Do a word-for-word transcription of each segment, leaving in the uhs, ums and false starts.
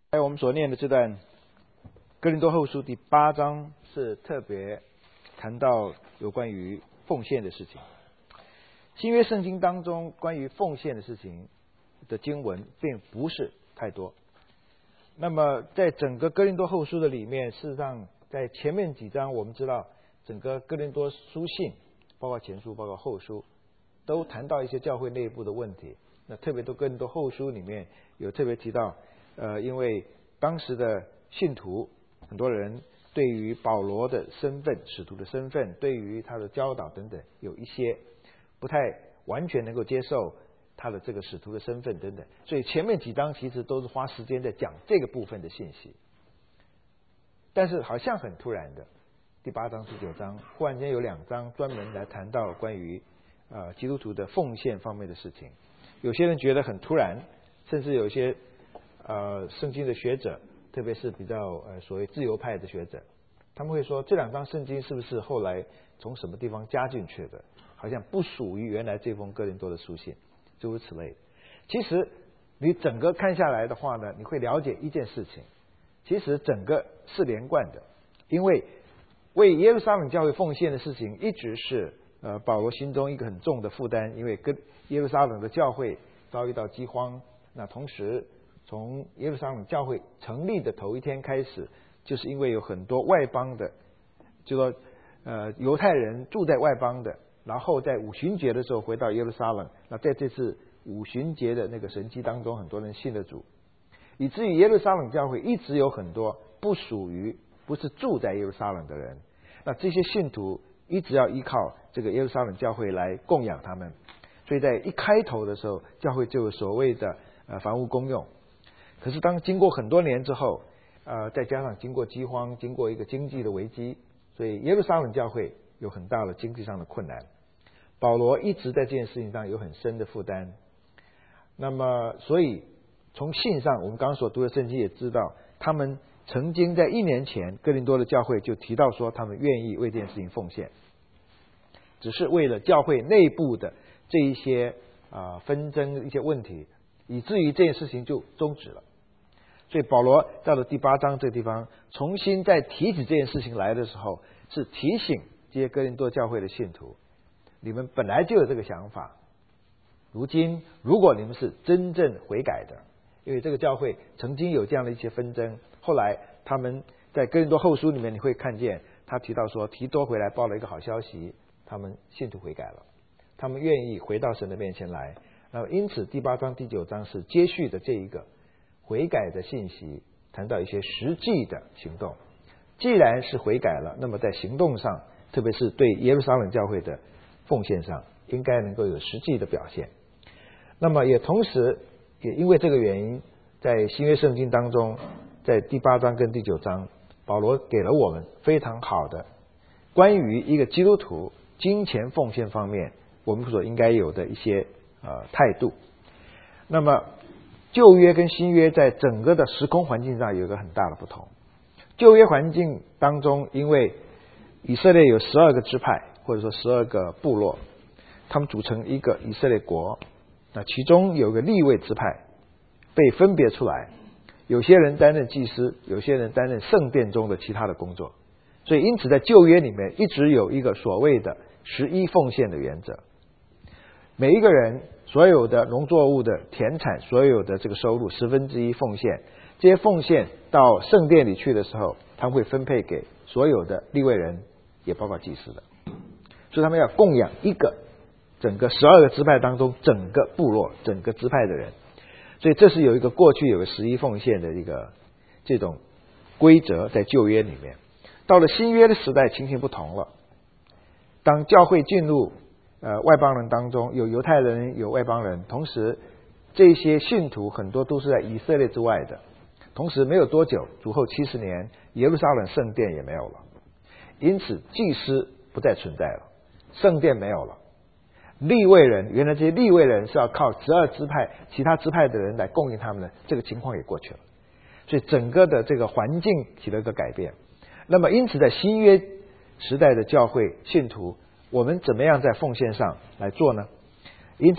在我们所念的这段哥林多后书第八章是特别谈到有关于奉献的事情。新约圣经当中关于奉献的事情的经文并不是太多。那么在整个哥林多后书的里面，事实上在前面几章我们知道整个哥林多书信，包括前书包括后书，都谈到一些教会内部的问题。那特别都哥林多后书里面有特别提到呃，因为当时的信徒很多人对于保罗的身份，使徒的身份，对于他的教导等等，有一些不太完全能够接受他的这个使徒的身份等等，所以前面几章其实都是花时间在讲这个部分的信息。但是好像很突然的，第八章、第九章忽然间有两章专门来谈到关于呃基督徒的奉献方面的事情。有些人觉得很突然，甚至有些呃圣经的学者，特别是比较呃所谓自由派的学者，他们会说这两章圣经是不是后来从什么地方加进去的，好像不属于原来这封哥林多的书信，诸如此类的。其实你整个看下来的话呢，你会了解一件事情，其实整个是连贯的，因为为耶路撒冷教会奉献的事情一直是呃保罗心中一个很重的负担，因为跟耶路撒冷的教会遭遇到饥荒，那同时从耶路撒冷教会成立的头一天开始，就是因为有很多外邦的，就说呃犹太人住在外邦的，然后在五旬节的时候回到耶路撒冷，那在这次五旬节的那个神迹当中，很多人信了主，以至于耶路撒冷教会一直有很多不属于不是住在耶路撒冷的人，那这些信徒一直要依靠这个耶路撒冷教会来供养他们，所以在一开头的时候，教会就有所谓的呃房屋公用。可是当经过很多年之后，呃，再加上经过饥荒，经过一个经济的危机，所以耶路撒冷教会有很大的经济上的困难。保罗一直在这件事情上有很深的负担。那么，所以从信上，我们刚刚所读的圣经也知道，他们曾经在一年前，哥林多的教会就提到说，他们愿意为这件事情奉献，只是为了教会内部的这一些啊、呃、纷争一些问题，以至于这件事情就终止了。所以保罗到了第八章这个地方，重新再提起这件事情来的时候，是提醒这些哥林多教会的信徒，你们本来就有这个想法，如今如果你们是真正悔改的，因为这个教会曾经有这样的一些纷争，后来他们在哥林多后书里面你会看见他提到说，提多回来报了一个好消息，他们信徒悔改了，他们愿意回到神的面前来。那么因此第八章第九章是接续的这一个悔改的信息，谈到一些实际的行动。既然是悔改了，那么在行动上，特别是对耶路撒冷教会的奉献上，应该能够有实际的表现。那么也同时也因为这个原因，在新约圣经当中，在第八章跟第九章，保罗给了我们非常好的关于一个基督徒金钱奉献方面我们所应该有的一些呃态度。那么旧约跟新约在整个的时空环境上有一个很大的不同。旧约环境当中，因为以色列有十二个支派，或者说十二个部落，他们组成一个以色列国，那其中有个利未支派被分别出来，有些人担任祭司，有些人担任圣殿中的其他的工作。所以因此在旧约里面一直有一个所谓的十一奉献的原则，每一个人所有的农作物的田产，所有的这个收入十分之一奉献，这些奉献到圣殿里去的时候，他们会分配给所有的利未人，也包括祭司的，所以他们要供养一个整个十二个支派当中整个部落整个支派的人。所以这是有一个过去有个十一奉献的一个这种规则在旧约里面。到了新约的时代，情形不同了。当教会进入呃外邦人当中，有犹太人有外邦人，同时这些信徒很多都是在以色列之外的，同时没有多久，主后七十年，耶路撒冷圣殿也没有了，因此祭司不再存在了，圣殿没有了，利未人原来这些利未人是要靠十二支派其他支派的人来供应他们的，这个情况也过去了，所以整个的这个环境起了一个改变。那么因此在新约时代的教会信徒，我们怎么样在奉献上来做呢？因此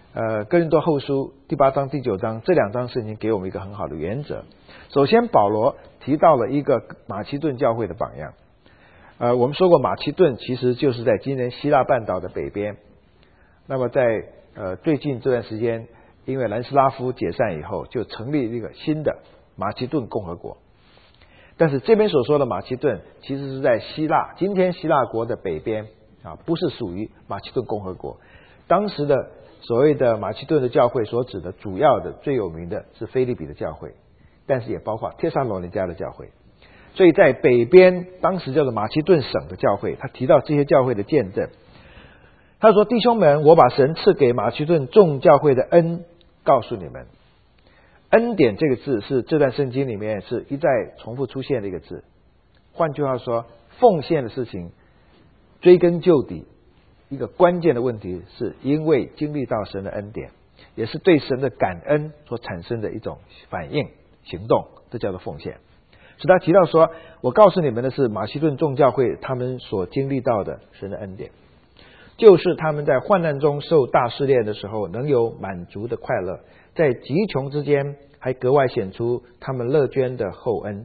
呃哥林多后书第八章第九章这两章圣经给我们一个很好的原则。首先保罗提到了一个马其顿教会的榜样。呃我们说过马其顿其实就是在今年希腊半岛的北边。那么在呃最近这段时间，因为南斯拉夫解散以后，就成立一个新的马其顿共和国。但是这边所说的马其顿其实是在希腊，今天希腊国的北边啊，不是属于马其顿共和国。当时的所谓的马其顿的教会所指的主要的最有名的是腓立比的教会，但是也包括帖撒罗尼迦的教会。所以在北边当时叫做马其顿省的教会，他提到这些教会的见证。他说：弟兄们，我把神赐给马其顿众教会的恩告诉你们。恩典这个字是这段圣经里面是一再重复出现的一个字。换句话说，奉献的事情追根究底，一个关键的问题是因为经历到神的恩典，也是对神的感恩所产生的一种反应行动，这叫做奉献。所以他提到说，我告诉你们的是马其顿众教会他们所经历到的神的恩典，就是他们在患难中受大试炼的时候能有满足的快乐，在极穷之间还格外显出他们乐捐的厚恩。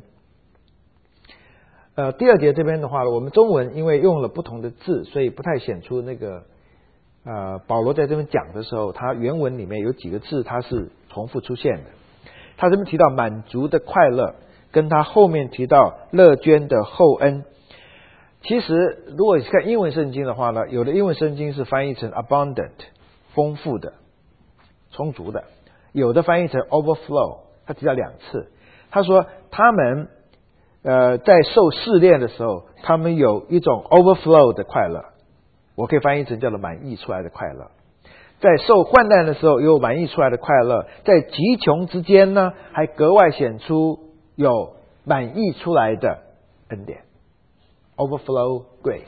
呃，第二节这边的话，我们中文因为用了不同的字，所以不太显出那个呃保罗在这边讲的时候，他原文里面有几个字它是重复出现的。他这边提到满足的快乐，跟他后面提到乐捐的厚恩。其实如果看英文圣经的话呢，有的英文圣经是翻译成 abundant 丰富的充足的，有的翻译成 overflow。他提到两次，他说他们呃在受试炼的时候，他们有一种 overflow 的快乐，我可以翻译成叫做满溢出来的快乐。在受患难的时候有满溢出来的快乐，在极穷之间呢，还格外显出有满溢出来的恩典 overflow grace。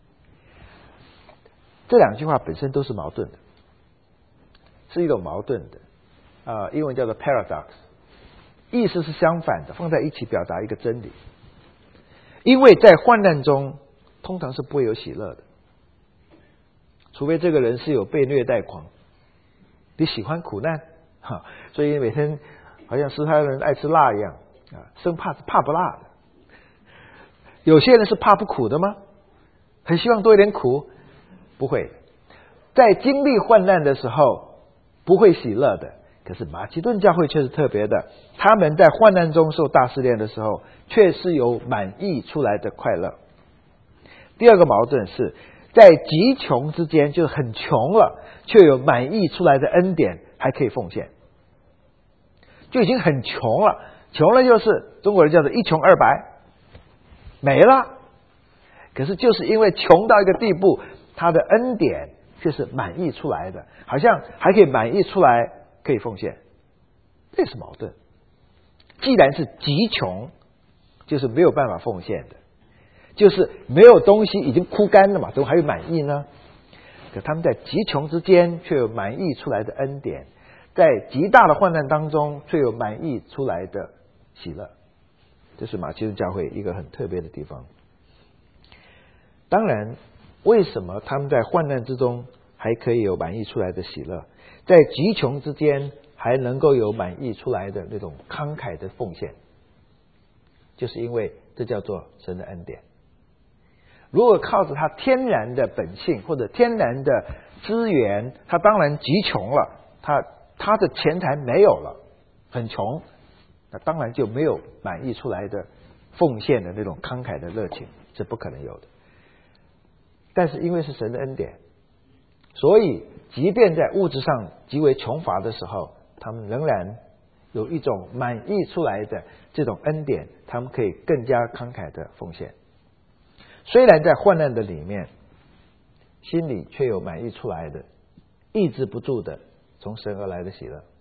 这两句话本身都是矛盾的，是一种矛盾的呃，英文叫做 paradox， 意思是相反的，放在一起表达一个真理。因为在患难中通常是不会有喜乐的，除非这个人是有被虐待狂，你喜欢苦难哈，所以每天好像斯泰人爱吃辣一样啊，生怕是怕不辣的。有些人是怕不苦的吗？很希望多一点苦？不会。在经历患难的时候不会喜乐的。可是马其顿教会却是特别的，他们在患难中受大试炼的时候，却是有满溢出来的快乐。第二个矛盾是在极穷之间，就很穷了，却有满溢出来的恩典，还可以奉献。就已经很穷了，穷了就是中国人叫做一穷二白，没了。可是就是因为穷到一个地步，他的恩典却是满溢出来的，好像还可以满溢出来，可以奉献。这是矛盾。既然是极穷，就是没有办法奉献的，就是没有东西已经枯干了嘛，怎么还有满溢呢？可他们在极穷之间却有满溢出来的恩典，在极大的患难当中却有满溢出来的喜乐。这是马其顿教会一个很特别的地方。当然，为什么他们在患难之中还可以有满溢出来的喜乐，在极穷之间还能够有满溢出来的那种慷慨的奉献？就是因为这叫做神的恩典。如果靠着他天然的本性或者天然的资源，他当然极穷了，他他的钱财没有了，很穷，那当然就没有满溢出来的奉献的那种慷慨的热情，是不可能有的。但是因为是神的恩典，所以即便在物质上极为穷乏的时候，他们仍然有一种满溢出来的这种恩典，他们可以更加慷慨的奉献。虽然在患难的里面，心里却有满溢出来的抑制不住的从神而来的喜乐。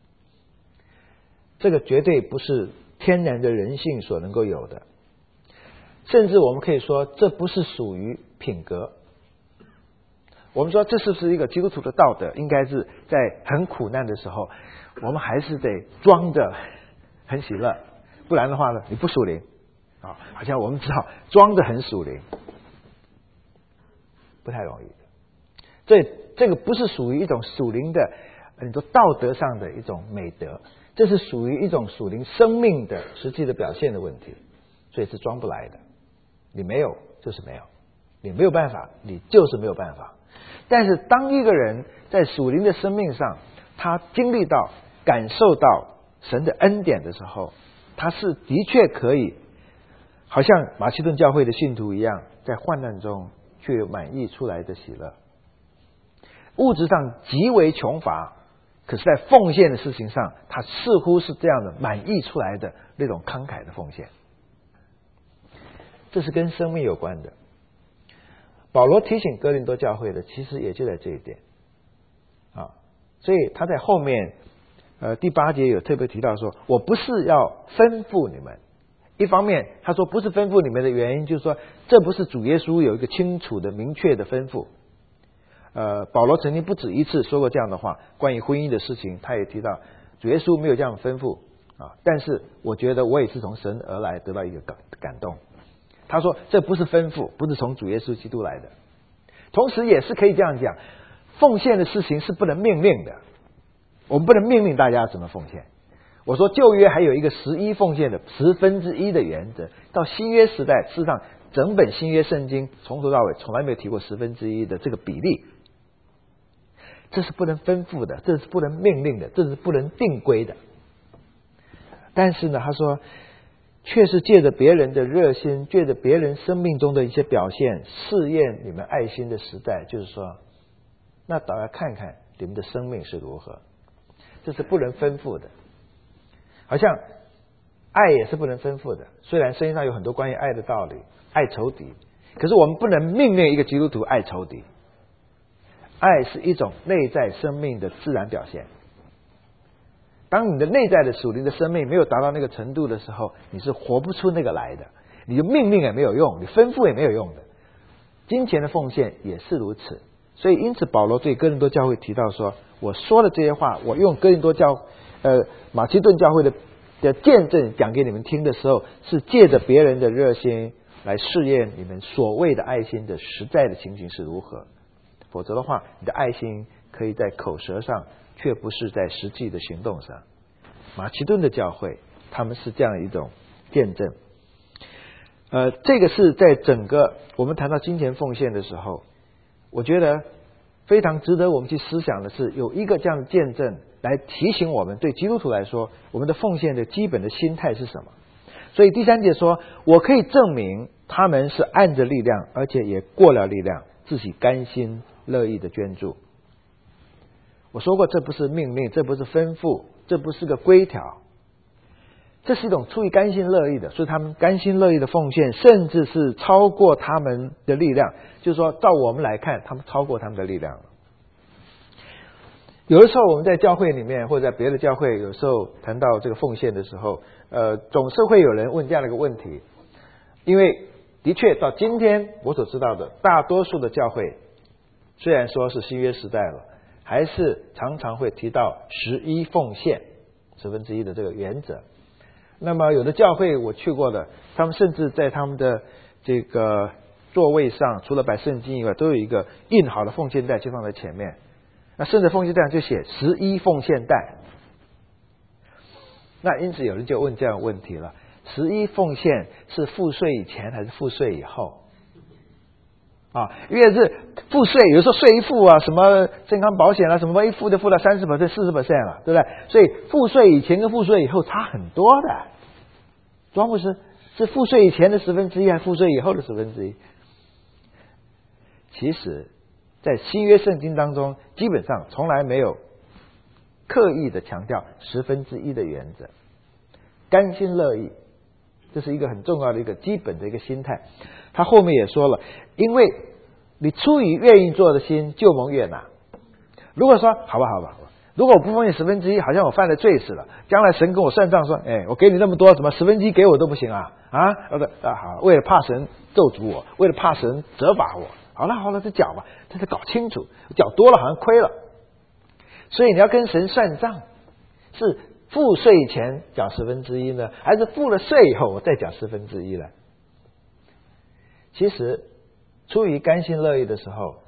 这个绝对不是天然的人性所能够有的，甚至我们可以说这不是属于品格。我们说这是不是一个基督徒的道德？应该是在很苦难的时候，我们还是得装着很喜乐，不然的话呢，你不属灵啊，好像我们只好装着很属灵，不太容易的。 这这个不是属于一种属灵的你说道德上的一种美德，这是属于一种属灵生命的实际的表现的问题，所以是装不来的。你没有就是没有，你没有办法，你就是没有办法。但是当一个人在属灵的生命上，他经历到感受到神的恩典的时候，他是的确可以好像马其顿教会的信徒一样，在患难中却有满溢出来的喜乐。物质上极为穷乏，可是在奉献的事情上，他似乎是这样的满溢出来的那种慷慨的奉献。这是跟生命有关的。保罗提醒哥林多教会的其实也就在这一点啊，所以他在后面呃第八节有特别提到说，我不是要吩咐你们。一方面他说不是吩咐你们的原因，就是说这不是主耶稣有一个清楚的明确的吩咐。呃，保罗曾经不止一次说过这样的话，关于婚姻的事情他也提到主耶稣没有这样吩咐啊，但是我觉得我也是从神而来得到一个感感动。他说这不是吩咐，不是从主耶稣基督来的。同时也是可以这样讲，奉献的事情是不能命令的，我们不能命令大家怎么奉献。我说旧约还有一个十一奉献的十分之一的原则，到新约时代事实上整本新约圣经从头到尾从来没有提过十分之一的这个比例。这是不能吩咐的，这是不能命令的，这是不能定规的。但是呢，他说却是借着别人的热心，借着别人生命中的一些表现，试验你们爱心的时代，就是说那倒要看看你们的生命是如何。这是不能吩咐的。好像爱也是不能吩咐的，虽然圣经上有很多关于爱的道理，爱仇敌，可是我们不能命令一个基督徒爱仇敌。爱是一种内在生命的自然表现。当你的内在的属灵的生命没有达到那个程度的时候，你是活不出那个来的，你的命令也没有用，你吩咐也没有用的。金钱的奉献也是如此。所以因此保罗对哥林多教会提到说，我说的这些话，我用哥林多教呃马其顿教会的的见证讲给你们听的时候，是借着别人的热心来试验你们所谓的爱心的实在的情形是如何。否则的话，你的爱心可以在口舌上，却不是在实际的行动上。马其顿的教会他们是这样一种见证。呃，这个是在整个我们谈到金钱奉献的时候，我觉得非常值得我们去思想的是，有一个这样的见证来提醒我们，对基督徒来说，我们的奉献的基本的心态是什么。所以第三节说，我可以证明他们是按着力量，而且也过了力量，自己甘心乐意的捐助。我说过，这不是命令，这不是吩咐，这不是个规条，这是一种出于甘心乐意的，所以他们甘心乐意的奉献，甚至是超过他们的力量。就是说，照我们来看，他们超过他们的力量了。有的时候我们在教会里面，或者在别的教会，有时候谈到这个奉献的时候，呃，总是会有人问这样的一个问题，因为的确到今天我所知道的，大多数的教会虽然说是新约时代了，还是常常会提到十一奉献十分之一的这个原则。那么有的教会我去过的，他们甚至在他们的这个座位上，除了摆圣经以外，都有一个印好的奉献袋就放在前面，那甚至奉献袋上就写十一奉献袋。那因此有人就问这样的问题了，十一奉献是付税以前还是付税以后啊？因为是付税，有时候税一付啊，什么健康保险啊，什么一付就付到 百分之三十 四十 了，对不对？所以付税以前跟付税以后差很多的。庄牧师，是付税以前的十分之一还是付税以后的十分之一？其实在新约圣经当中，基本上从来没有刻意的强调十分之一的原则。甘心乐意，这是一个很重要的一个基本的一个心态。他后面也说了，因为你出于愿意做的心，就蒙悦纳。如果说好吧好吧好吧，如果我不奉献十分之一，好像我犯了罪似的，将来神跟我算账说，哎，我给你那么多，怎么十分之一给我都不行啊？啊，啊好，为了怕神咒诅我，为了怕神责罚我，好了好了，这缴吧，这得搞清楚，缴多了好像亏了。所以你要跟神算账，是付税以前缴十分之一呢，还是付了税以后我再缴十分之一呢？其实出于甘心乐意的时候，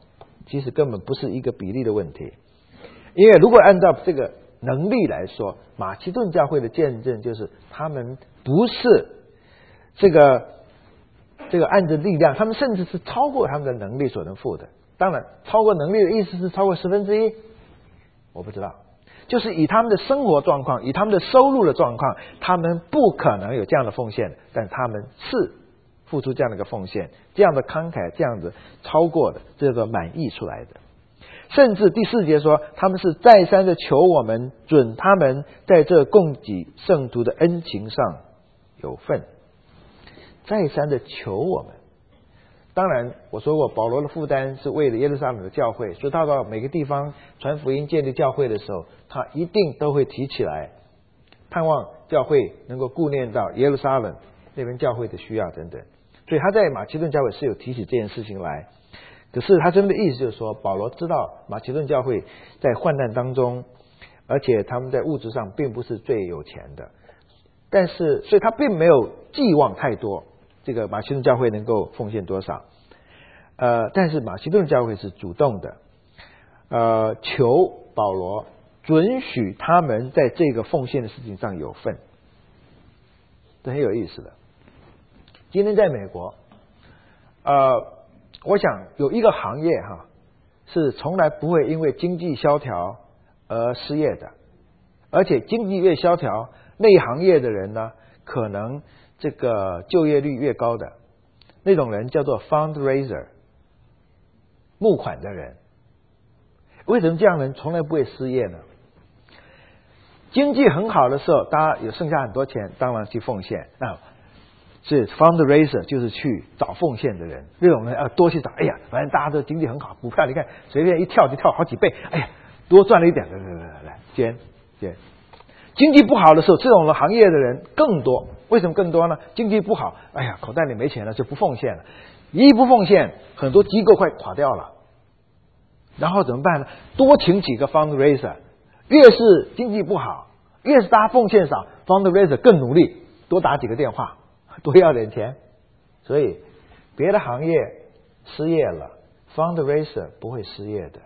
其实根本不是一个比例的问题。因为如果按照这个能力来说，马其顿教会的见证就是他们不是这个这个按着力量，他们甚至是超过他们的能力所能付的。当然，超过能力的意思是超过十分之一，我不知道。就是以他们的生活状况，以他们的收入的状况，他们不可能有这样的奉献，但他们是付出这样的一个奉献，这样的慷慨，这样子超过的，这个满溢出来的。甚至第四节说，他们是再三的求我们准他们在这供给圣徒的恩情上有份，再三的求我们。当然我说过，保罗的负担是为了耶路撒冷的教会，所以他到每个地方传福音建立教会的时候，他一定都会提起来，盼望教会能够顾念到耶路撒冷那边教会的需要等等。所以他在马其顿教会是有提起这件事情来。可是他真的意思就是说，保罗知道马其顿教会在患难当中，而且他们在物质上并不是最有钱的，但是所以他并没有寄望太多这个马其顿教会能够奉献多少。呃，但是马其顿教会是主动的，呃，求保罗准许他们在这个奉献的事情上有份，这很有意思的。今天在美国，呃。我想有一个行业哈，是从来不会因为经济萧条而失业的，而且经济越萧条，那一行业的人呢，可能这个就业率越高的那种人叫做 fundraiser， 募款的人。为什么这样的人从来不会失业呢？经济很好的时候，大家有剩下很多钱，当然去奉献。那是 fundraiser 就是去找奉献的人，这种人要多去找。哎呀，反正大家都经济很好，股票你看随便一跳就跳好几倍，哎呀，多赚了一点，来来来来捐捐。经济不好的时候，这种行业的人更多。为什么更多呢？经济不好，哎呀，口袋里没钱了就不奉献了，一不奉献，很多机构快垮掉了。然后怎么办呢？多请几个 fundraiser， 越是经济不好，越是大家奉献少， fundraiser 更努力，多打几个电话，多要点钱。所以别的行业失业了， fundraiser 不会失业的。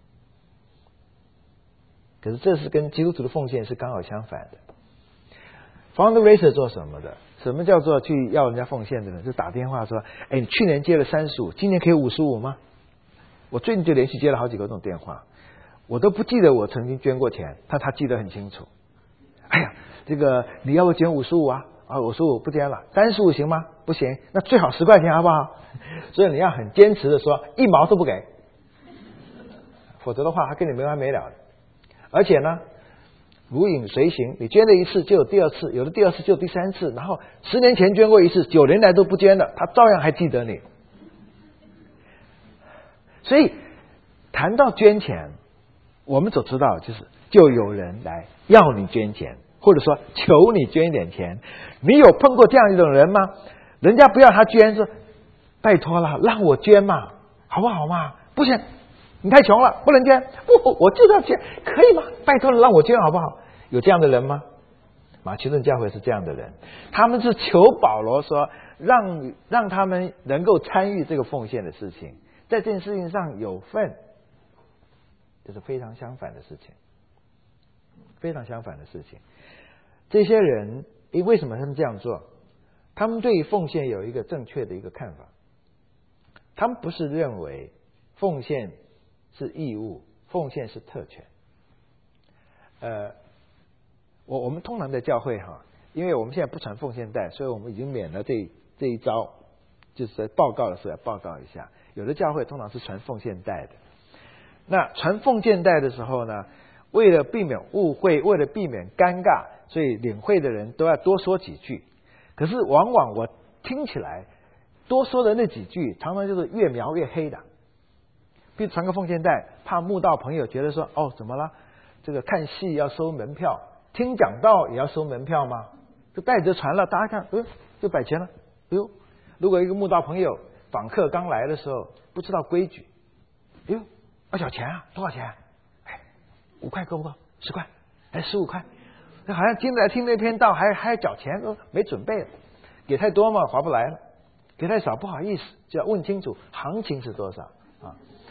可是这是跟基督徒的奉献是刚好相反的。fundraiser 做什么的？什么叫做去要人家奉献的呢？就打电话说，哎，你去年接了三十五，今年可以五十五吗？我最近就连续接了好几个这种电话，我都不记得我曾经捐过钱，但他记得很清楚。哎呀，这个你要不捐五十五啊？啊，我说我不捐了，三十五行吗？不行，那最好十块钱好不好？所以你要很坚持的说，一毛都不给，否则的话他跟你没完没了的。而且呢，如影随形，你捐了一次就有第二次，有的第二次就有第三次，然后十年前捐过一次，九年来都不捐了，他照样还记得你。所以谈到捐钱，我们所知道就是就有人来要你捐钱，或者说求你捐一点钱。你有碰过这样一种人吗？人家不要他捐，说拜托了，让我捐嘛，好不好嘛？不行，你太穷了，不能捐。不，我就要捐，可以吗？拜托了，让我捐好不好？有这样的人吗？马其顿教会是这样的人，他们是求保罗说，让让他们能够参与这个奉献的事情，在这件事情上有份，这是非常相反的事情，非常相反的事情。这些人，为什么他们这样做？他们对于奉献有一个正确的一个看法，他们不是认为奉献是义务，奉献是特权。呃，我我们通常在教会哈，因为我们现在不传奉献带，所以我们已经免了这这一招，就是在报告的时候要报告一下。有的教会通常是传奉献带的，那传奉献带的时候呢，为了避免误会，为了避免尴尬，所以领会的人都要多说几句。可是往往我听起来多说的那几句，常常就是越描越黑的。比如传个奉献带，怕慕道朋友觉得说，哦，怎么了？这个看戏要收门票，听讲道也要收门票吗？就带着传了，大家看，呃，就摆钱了。哎呦，如果一个慕道朋友访客刚来的时候不知道规矩，哎呦，要缴钱啊？多少钱？哎，五块够不够？十块？哎，十五块？那好像今天来听那篇道还还要缴钱，哦，没准备了，给太多嘛划不来了，给太少不好意思，就要问清楚行情是多少啊。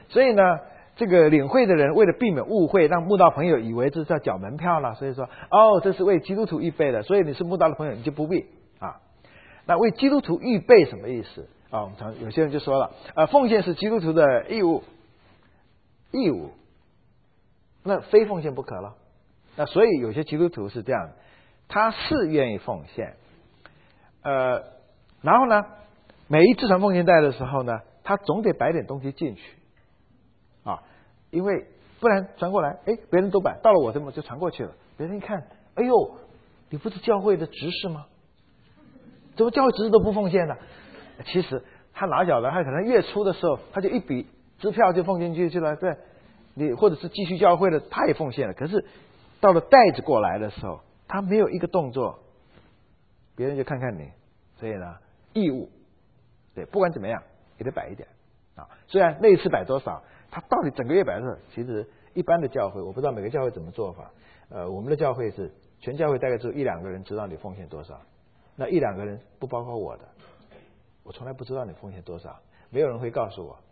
所以呢，这个领会的人为了避免误会，让慕道朋友以为这是要缴门票了，所以说哦，这是为基督徒预备的，所以你是慕道的朋友，你就不必啊。那为基督徒预备什么意思啊？我们常有些人就说了，呃，奉献是基督徒的义务，义务，那非奉献不可了。那所以有些基督徒是这样，他是愿意奉献，呃，然后呢，每一次传奉献带的时候呢，他总得摆点东西进去啊，因为不然传过来，哎，别人都摆，到了我这么就传过去了，别人一看，哎呦，你不是教会的执事吗？怎么教会执事都不奉献呢？其实他哪晓得，他可能月初的时候，他就一笔支票就奉进去去了，对，你或者是继续教会的，他也奉献了。可是到了袋子过来的时候，他没有一个动作，别人就看看你，所以呢，义务，对，不管怎么样也得摆一点啊。虽然那一次摆多少，他到底整个月摆多少，其实一般的教会，我不知道每个教会怎么做法。呃，我们的教会是全教会大概只有一两个人知道你奉献多少。那一两个人不包括我的，我从来不知道你奉献多少，没有人会告诉我，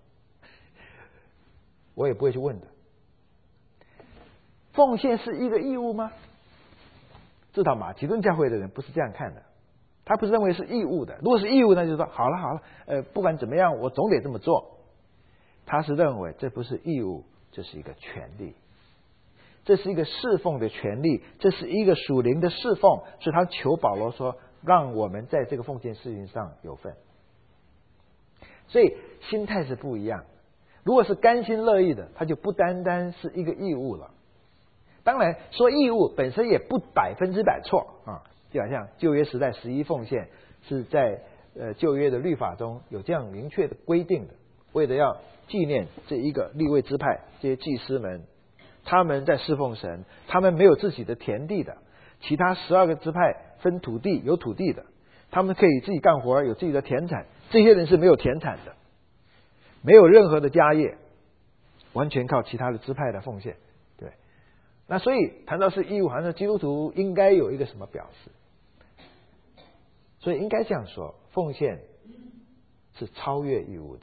我也不会去问的。奉献是一个义务吗？至少马其顿教会的人不是这样看的，他不是认为是义务的。如果是义务，那就说好了好了，呃，不管怎么样，我总得这么做。他是认为这不是义务，这是一个权利，这是一个侍奉的权利，这是一个属灵的侍奉，所以他求保罗说，让我们在这个奉献事情上有份。所以心态是不一样。如果是甘心乐意的，他就不单单是一个义务了。当然说义务本身也不百分之百错啊，就好像旧约时代十一奉献是在呃旧约的律法中有这样明确的规定的，为了要纪念这一个利未支派这些祭司们，他们在侍奉神，他们没有自己的田地的，其他十二个支派分土地，有土地的，他们可以自己干活，有自己的田产，这些人是没有田产的，没有任何的家业，完全靠其他的支派的奉献。对，那所以谈到是义务，好像基督徒应该有一个什么表示，所以应该这样说，奉献是超越义务的，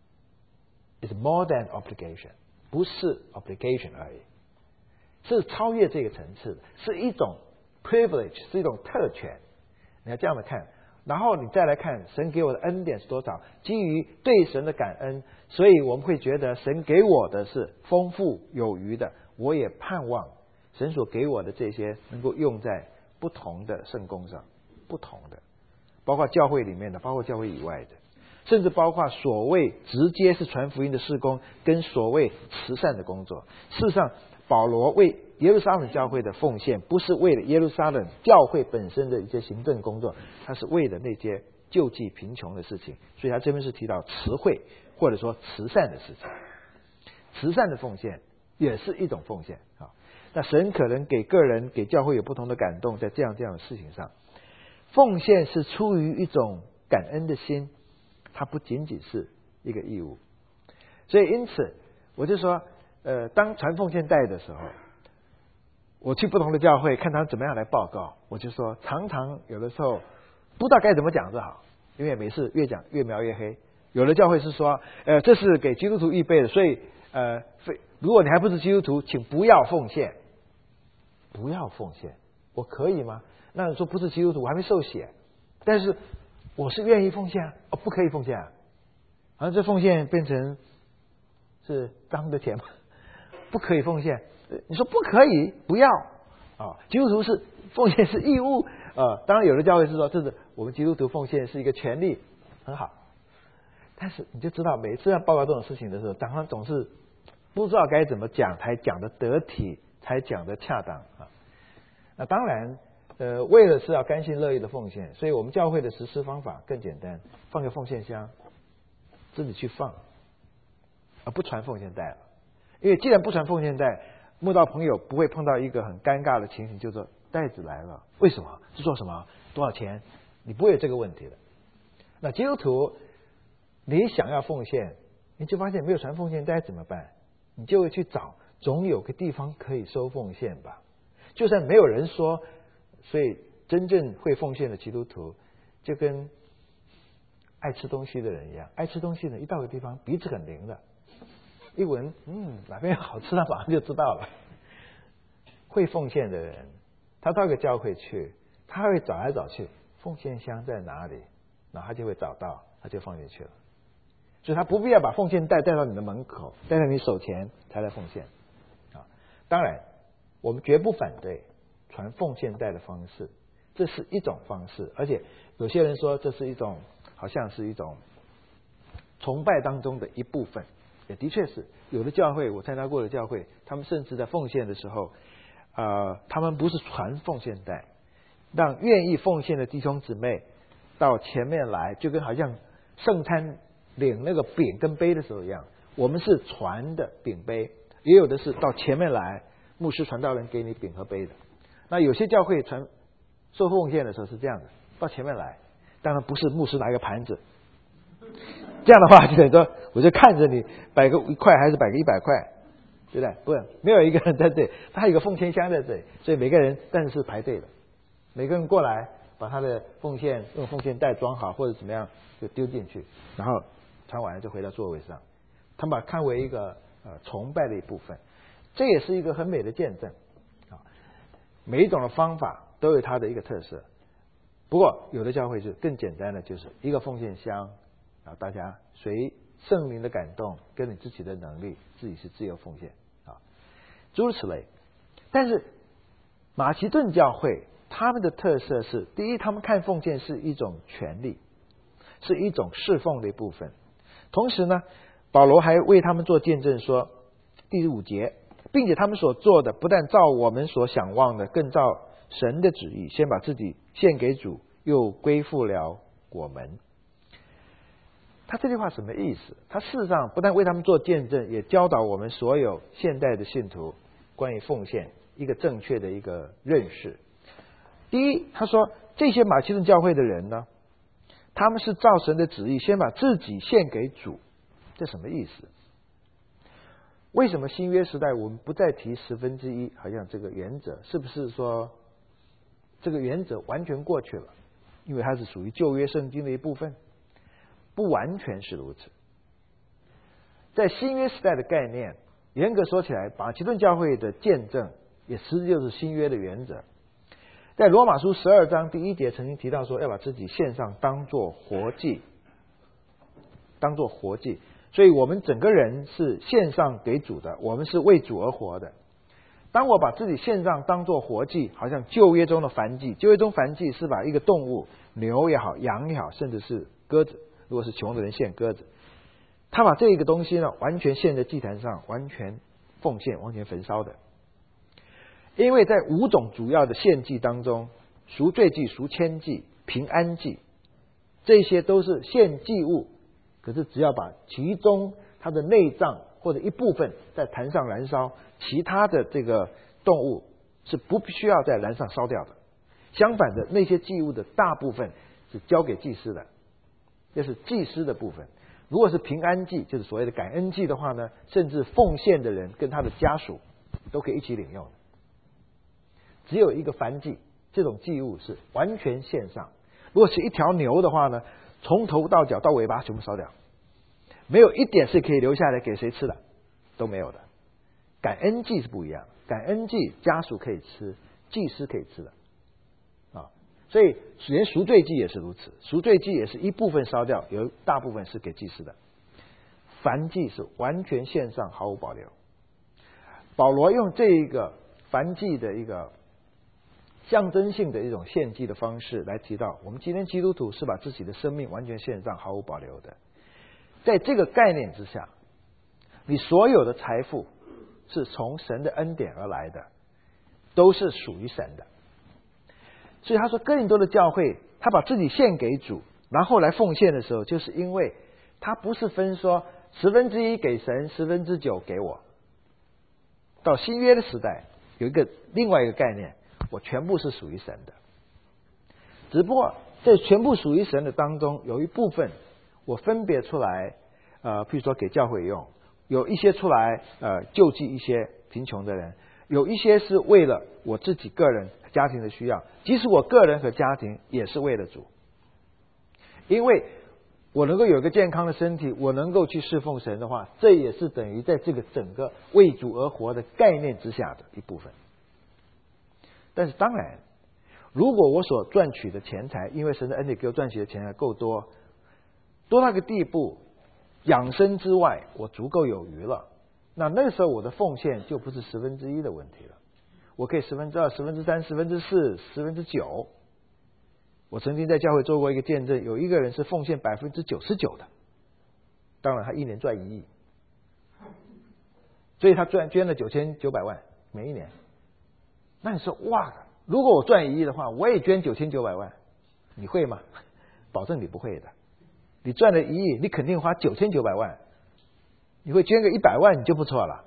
is more than obligation， 不是 obligation 而已，是超越这个层次的，是一种 privilege， 是一种特权。你要这样的看，然后你再来看神给我的恩典是多少，基于对神的感恩，所以我们会觉得神给我的是丰富有余的，我也盼望神所给我的这些能够用在不同的圣工上，不同的，包括教会里面的，包括教会以外的，甚至包括所谓直接是传福音的事工跟所谓慈善的工作。事实上保罗为耶路撒冷教会的奉献不是为了耶路撒冷教会本身的一些行政工作，他是为了那些救济贫穷的事情，所以他这边是提到慈惠或者说慈善的事情。慈善的奉献也是一种奉献啊。那神可能给个人给教会有不同的感动，在这样这样的事情上，奉献是出于一种感恩的心，它不仅仅是一个义务。所以因此我就说呃，当传奉献带的时候，我去不同的教会看他们怎么样来报告，我就说常常有的时候不知道该怎么讲就好，因为每次越讲越描越黑。有的教会是说呃，这是给基督徒预备的，所以呃，如果你还不是基督徒，请不要奉献。不要奉献，我可以吗？那你说不是基督徒，我还没受洗，但是我是愿意奉献啊，哦，不可以奉献啊，好像这奉献变成是脏的钱吗？不可以奉献，你说不可以，不要啊。基督徒是奉献是义务，呃，当然有的教会是说这是我们基督徒奉献是一个权利，很好。但是你就知道，每次要报告这种事情的时候，常常总是不知道该怎么讲才讲得得体，才讲得恰当啊。那当然，呃，为了是要甘心乐意的奉献，所以我们教会的实施方法更简单，放个奉献箱，自己去放，而不传奉献袋了。因为既然不传奉献袋，慕道朋友不会碰到一个很尴尬的情形，就是说袋子来了，为什么？是做什么？多少钱？你不会有这个问题的。那基督徒，你想要奉献，你就发现没有传奉献袋怎么办？你就会去找，总有个地方可以收奉献吧。就算没有人说，所以真正会奉献的基督徒，就跟爱吃东西的人一样，爱吃东西的人一到个地方鼻子很灵的， 一闻，嗯，哪边有好吃，他马上就知道了。会奉献的人，他到一个教会去，他会找来找去，奉献箱在哪里，然后他就会找到，他就放进去了。所以他不必要把奉献袋带到你的门口，带到你手前才来奉献。啊，当然，我们绝不反对传奉献袋的方式，这是一种方式，而且有些人说这是一种，好像是一种崇拜当中的一部分，也的确是有的教会，我参加过的教会，他们甚至在奉献的时候，呃，他们不是传奉献袋，让愿意奉献的弟兄姊妹到前面来，就跟好像圣餐领那个饼跟杯的时候一样，我们是传的饼杯，也有的是到前面来，牧师传道人给你饼和杯的。那有些教会传受奉献的时候是这样的，到前面来，当然不是牧师拿一个盘子，这样的话就等于说，我就看着你摆个一块还是摆个一百块，对不对？不是，没有一个人在这里，他有一个奉献箱在这里，所以每个人但是是排队的，每个人过来把他的奉献用奉献袋装好或者怎么样就丢进去，然后传完了就回到座位上，他们把它看为一个呃崇拜的一部分，这也是一个很美的见证啊。每一种的方法都有它的一个特色，不过有的教会是更简单的，就是一个奉献箱，然后大家随圣灵的感动跟你自己的能力，自己是自由奉献啊，诸如此类。但是马其顿教会他们的特色是，第一，他们看奉献是一种权利，是一种侍奉的一部分。同时呢，保罗还为他们做见证说，第五节，并且他们所做的不但照我们所想望的，更照神的旨意，先把自己献给主，又归附了我们。他这句话什么意思？他事实上不但为他们做见证，也教导我们所有现代的信徒关于奉献一个正确的一个认识。第一，他说这些马其顿教会的人呢，他们是照神的旨意先把自己献给主，这什么意思？为什么新约时代我们不再提十分之一，好像这个原则，是不是说这个原则完全过去了？因为它是属于旧约圣经的一部分？不完全是如此。在新约时代的概念，严格说起来，马其顿教会的见证也实际就是新约的原则。在罗马书十二章第一节曾经提到说，要把自己献上当作活祭，当作活祭。所以我们整个人是献上给主的，我们是为主而活的。当我把自己献上当作活祭，好像旧约中的燔祭，旧约中燔祭是把一个动物，牛也好，羊也好，甚至是鸽子，如果是穷的人献鸽子，他把这个东西呢完全献在祭坛上，完全奉献，完全焚烧的。因为在五种主要的献祭当中，赎罪祭、赎愆祭、平安祭，这些都是献祭物，可是只要把其中它的内脏或者一部分在坛上燃烧，其他的这个动物是不需要在燃上烧掉的。相反的，那些祭物的大部分是交给祭司的，这是祭司的部分。如果是平安祭，就是所谓的感恩祭的话呢，甚至奉献的人跟他的家属都可以一起领用的。只有一个燔祭，这种祭物是完全献上。如果是一条牛的话呢，从头到脚到尾巴全部烧掉，没有一点是可以留下来给谁吃的，都没有的。感恩祭是不一样，感恩祭家属可以吃，祭司可以吃的啊。所以连赎罪祭也是如此，赎罪祭也是一部分烧掉，有大部分是给祭司的。燔祭是完全献上，毫无保留。保罗用这一个燔祭的一个象征性的一种献祭的方式来提到，我们今天基督徒是把自己的生命完全献上，毫无保留的。在这个概念之下，你所有的财富是从神的恩典而来的，都是属于神的。所以他说哥林多的教会，他把自己献给主，然后来奉献的时候，就是因为他不是分说十分之一给神，十分之九给我。到新约的时代，有一个另外一个概念，我全部是属于神的。只不过在全部属于神的当中，有一部分我分别出来，呃，譬如说给教会用，有一些出来呃救济一些贫穷的人，有一些是为了我自己个人家庭的需要，即使我个人和家庭也是为了主。因为我能够有一个健康的身体，我能够去侍奉神的话，这也是等于在这个整个为主而活的概念之下的一部分。但是当然，如果我所赚取的钱财，因为神的恩典给我赚取的钱财够多，多到一个地步，养生之外我足够有余了，那那个时候我的奉献就不是十分之一的问题了，我可以十分之二、十分之三、十分之四、十分之九。我曾经在教会做过一个见证，有一个人是奉献百分之九十九的，当然他一年赚一亿，所以他赚捐了九千九百万每一年。那你说哇，如果我赚一亿的话，我也捐九千九百万，你会吗？保证你不会的。你赚了一亿，你肯定花九千九百万，你会捐个一百万你就不错了。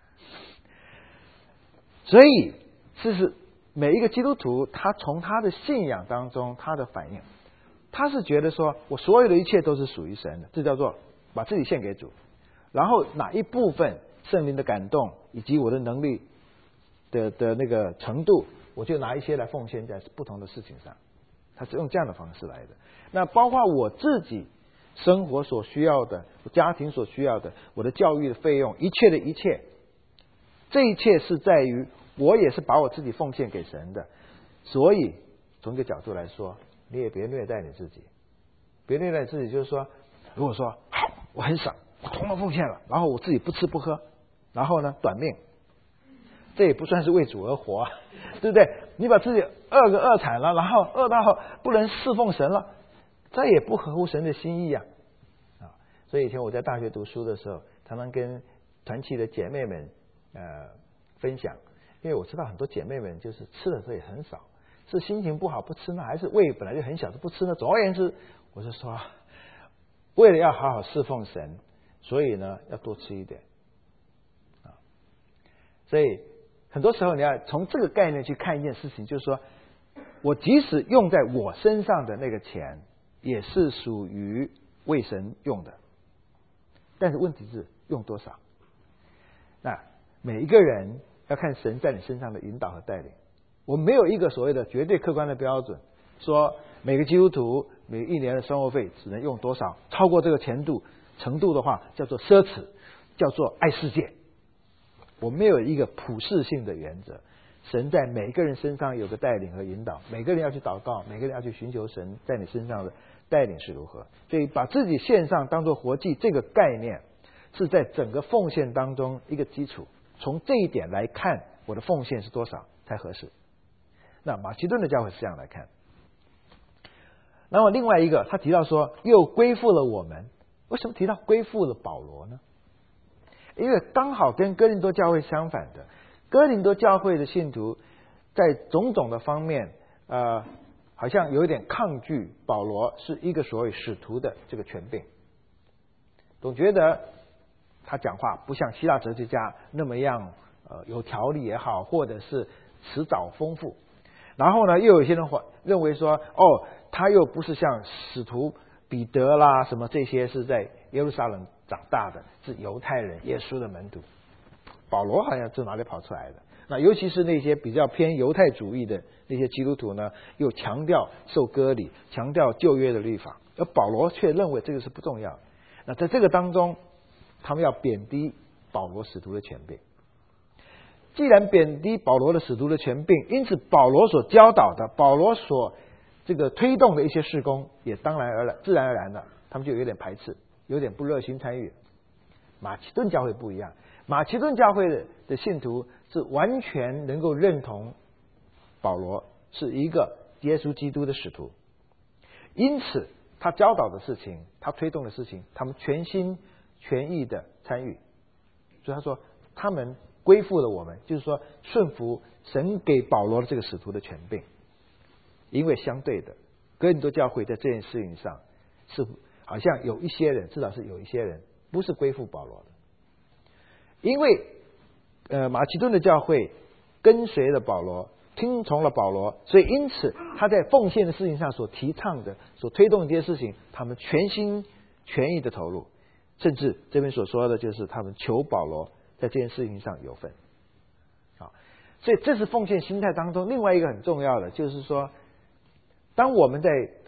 所以事实每一个基督徒，他从他的信仰当中，他的反应，他是觉得说我所有的一切都是属于神的，这叫做把自己献给主。然后哪一部分圣灵的感动以及我的能力的的那个程度，我就拿一些来奉献在不同的事情上。他是用这样的方式来的。那包括我自己生活所需要的，家庭所需要的，我的教育的费用，一切的一切，这一切是在于我也是把我自己奉献给神的。所以从一个角度来说，你也别虐待你自己，别虐待你自己，就是说，如果说好，我很傻，我统统奉献了，然后我自己不吃不喝，然后呢短命，这也不算是为主而活，对不对？你把自己饿个饿惨了，然后饿到不能侍奉神了，这也不合乎神的心意啊！啊，所以以前我在大学读书的时候，常常跟团契的姐妹们呃分享，因为我知道很多姐妹们就是吃的时候也很少，是心情不好不吃呢，还是胃本来就很小就不吃呢？总而言之，我是说，为了要好好侍奉神，所以呢要多吃一点啊。所以很多时候你要从这个概念去看一件事情，就是说我即使用在我身上的那个钱，也是属于为神用的，但是问题是用多少？那每一个人要看神在你身上的引导和带领。我们没有一个所谓的绝对客观的标准，说每个基督徒每一年的生活费只能用多少，超过这个程度程度的话叫做奢侈，叫做爱世界。我没有一个普世性的原则，神在每个人身上有个带领和引导，每个人要去祷告，每个人要去寻求神在你身上的带领是如何。所以把自己献上当作活祭，这个概念是在整个奉献当中一个基础。从这一点来看，我的奉献是多少才合适。那马其顿的教会是这样来看。然后另外一个他提到说又归附了我们，为什么提到归附了保罗呢？因为刚好跟哥林多教会相反的，哥林多教会的信徒在种种的方面呃，好像有一点抗拒保罗是一个所谓使徒的这个权柄，总觉得他讲话不像希腊哲学家那么样呃有条理也好，或者是辞藻丰富。然后呢，又有一些人认为说，哦，他又不是像使徒彼得啦什么这些是在耶路撒冷长大的，是犹太人，耶稣的门徒。保罗好像是哪里跑出来的？那尤其是那些比较偏犹太主义的那些基督徒呢，又强调受割礼，强调旧约的律法，而保罗却认为这个是不重要。那在这个当中，他们要贬低保罗使徒的权柄。既然贬低保罗的使徒的权柄，因此保罗所教导的，保罗所这个推动的一些事工，也当然而然自然而然的，他们就有点排斥，有点不热心参与。马其顿教会不一样，马其顿教会 的, 的信徒是完全能够认同保罗是一个耶稣基督的使徒，因此他教导的事情，他推动的事情，他们全心全意的参与。所以他说他们归附了我们，就是说顺服神给保罗的这个使徒的权柄。因为相对的，哥林多教会在这件事情上是好像有一些人，至少是有一些人不是归附保罗的。因为呃马其顿的教会跟随了保罗，听从了保罗，所以因此他在奉献的事情上所提倡的、所推动的这些事情，他们全心全意的投入，甚至这边所说的就是他们求保罗在这件事情上有份。好，所以这是奉献心态当中另外一个很重要的，就是说当我们在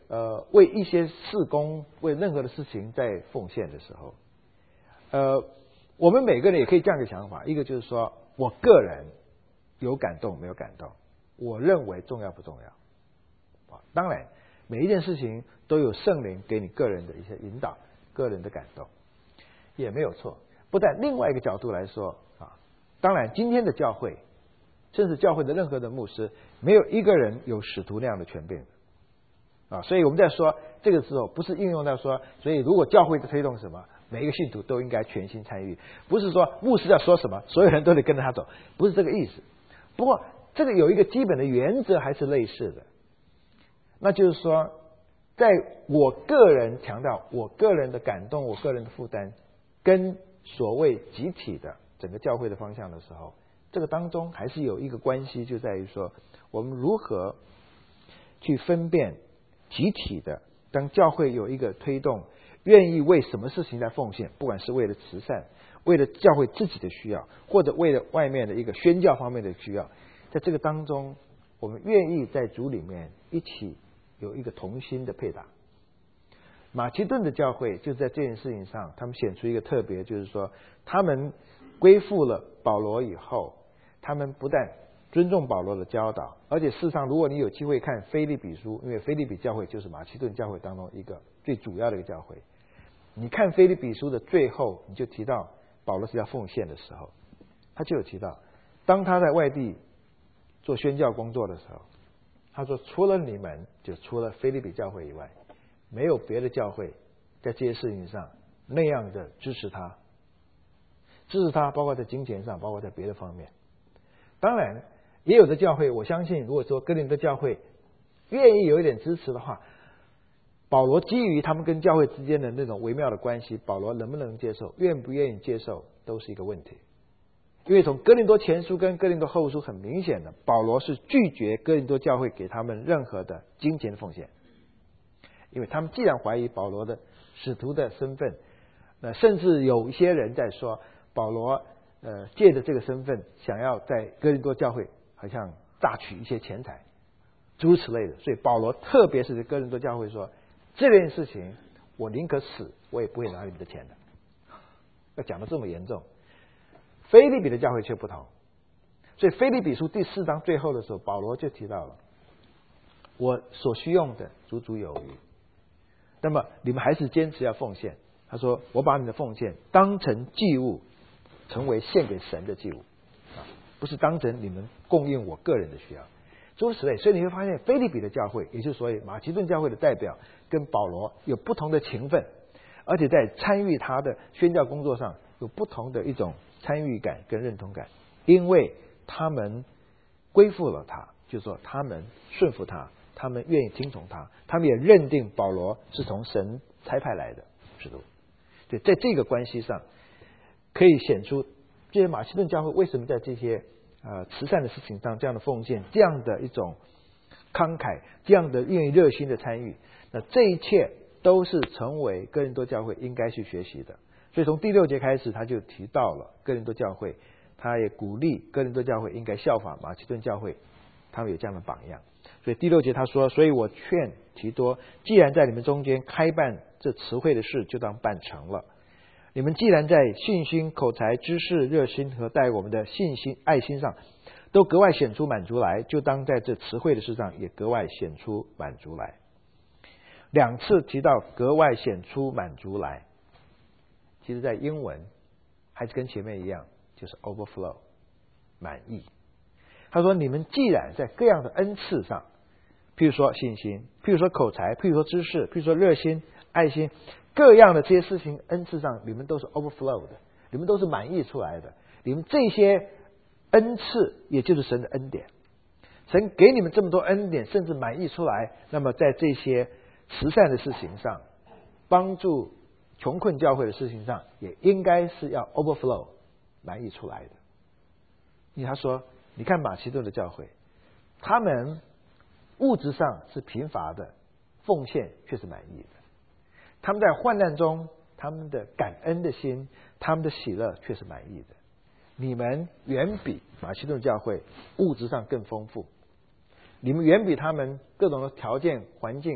呃为一些事工、为任何的事情在奉献的时候，呃，我们每个人也可以这样的想法，一个就是说我个人有感动没有感动，我认为重要不重要？啊，当然每一件事情都有圣灵给你个人的一些引导，个人的感动也没有错。不但另外一个角度来说啊，当然今天的教会，甚至教会的任何的牧师，没有一个人有使徒那样的权柄啊。所以我们在说这个时候，不是应用到说，所以如果教会的推动什么，每一个信徒都应该全心参与，不是说牧师要说什么，所有人都得跟着他走，不是这个意思。不过这个有一个基本的原则还是类似的，那就是说，在我个人强调我个人的感动，我个人的负担，跟所谓集体的整个教会的方向的时候，这个当中还是有一个关系，就在于说我们如何去分辨集体的，当教会有一个推动，愿意为什么事情来奉献，不管是为了慈善，为了教会自己的需要，或者为了外面的一个宣教方面的需要，在这个当中，我们愿意在主里面一起有一个同心的配搭。马其顿的教会就在这件事情上，他们显出一个特别，就是说他们归附了保罗以后，他们不但尊重保罗的教导，而且事实上如果你有机会看腓立比书，因为腓立比教会就是马其顿教会当中一个最主要的一个教会，你看腓立比书的最后，你就提到保罗是要奉献的时候，他就有提到，当他在外地做宣教工作的时候，他说除了你们，就除了腓立比教会以外，没有别的教会在这些事情上那样的支持他，支持他包括在金钱上，包括在别的方面。当然也有的教会，我相信如果说哥林多教会愿意有一点支持的话，保罗基于他们跟教会之间的那种微妙的关系，保罗能不能接受，愿不愿意接受，都是一个问题。因为从哥林多前书跟哥林多后书很明显的，保罗是拒绝哥林多教会给他们任何的金钱的奉献，因为他们既然怀疑保罗的使徒的身份，那甚至有一些人在说保罗呃借着这个身份想要在哥林多教会好像榨取一些钱财，诸如此类的。所以保罗特别是哥林多教会说，这件事情我宁可死，我也不会拿你们的钱的。要讲得这么严重。腓立比的教会却不同，所以腓立比书第四章最后的时候，保罗就提到了我所需用的足足有余，那么你们还是坚持要奉献。他说我把你的奉献当成祭物，成为献给神的祭物，不是当成你们供应我个人的需要，诸如此类。所以你会发现腓立比的教会，也就是所谓马其顿教会的代表，跟保罗有不同的情分，而且在参与他的宣教工作上有不同的一种参与感跟认同感，因为他们归附了他，就是说他们顺服他，他们愿意听从他，他们也认定保罗是从神差派来的使徒。对，在这个关系上可以显出这些马其顿教会为什么在这些呃慈善的事情上这样的奉献，这样的一种慷慨，这样的愿意热心的参与，那这一切都是成为哥林多教会应该去学习的。所以从第六节开始，他就提到了哥林多教会，他也鼓励哥林多教会应该效法马其顿教会，他们有这样的榜样。所以第六节他说，所以我劝提多，既然在你们中间开办这词汇的事，就当办成了。你们既然在信心、口才、知识、热心和待我们的信心、爱心上都格外显出满足来，就当在这词汇的事上也格外显出满足来。两次提到格外显出满足来，其实在英文还是跟前面一样，就是 overflow 满意。他说你们既然在各样的恩赐上，譬如说信心，譬如说口才，譬如说知识，譬如说热心、爱心，各样的这些事情恩赐上，你们都是 overflow 的，你们都是满意出来的。你们这些恩赐也就是神的恩典，神给你们这么多恩典，甚至满意出来，那么在这些慈善的事情上，帮助穷困教会的事情上，也应该是要 overflow 满意出来的。因为他说你看马其顿的教会，他们物质上是贫乏的，奉献却是满意的。他们在患难中，他们的感恩的心，他们的喜乐却是满意的。你们远比马其顿教会物质上更丰富，你们远比他们各种的条件环境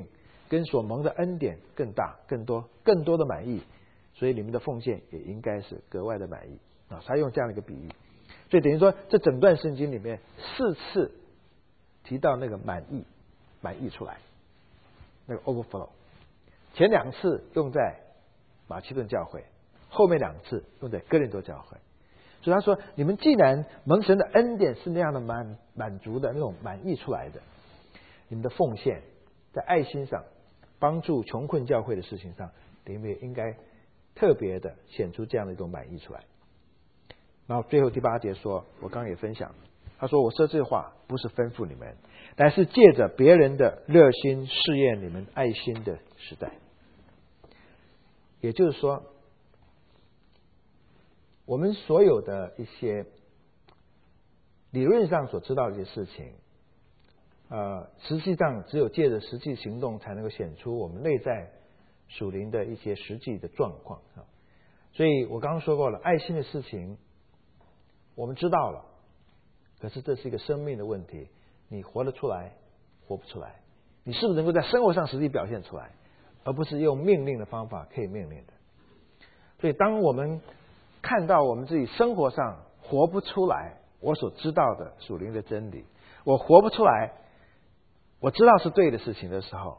跟所蒙的恩典更大、更多、更多的满意，所以你们的奉献也应该是格外的满意啊。他用这样的一个比喻，所以等于说这整段圣经里面四次提到那个满意，满意出来，那个 overflow， 前两次用在马其顿教会，后面两次用在哥林多教会。所以他说，你们既然蒙神的恩典是那样的满满足的那种满意出来的，你们的奉献在爱心上帮助穷困教会的事情上，你们也应该特别的显出这样的一种满意出来。然后最后第八节说，我刚刚也分享，他说我说这话不是吩咐你们，但是借着别人的热心试验你们爱心的时代。也就是说，我们所有的一些理论上所知道的一些事情，呃，实际上只有借着实际行动才能够显出我们内在属灵的一些实际的状况啊。所以我刚刚说过了，爱心的事情我们知道了，可是这是一个生命的问题，你活得出来，活不出来，你是不是能够在生活上实际表现出来，而不是用命令的方法可以命令的。所以当我们看到我们自己生活上活不出来我所知道的属灵的真理，我活不出来我知道是对的事情的时候，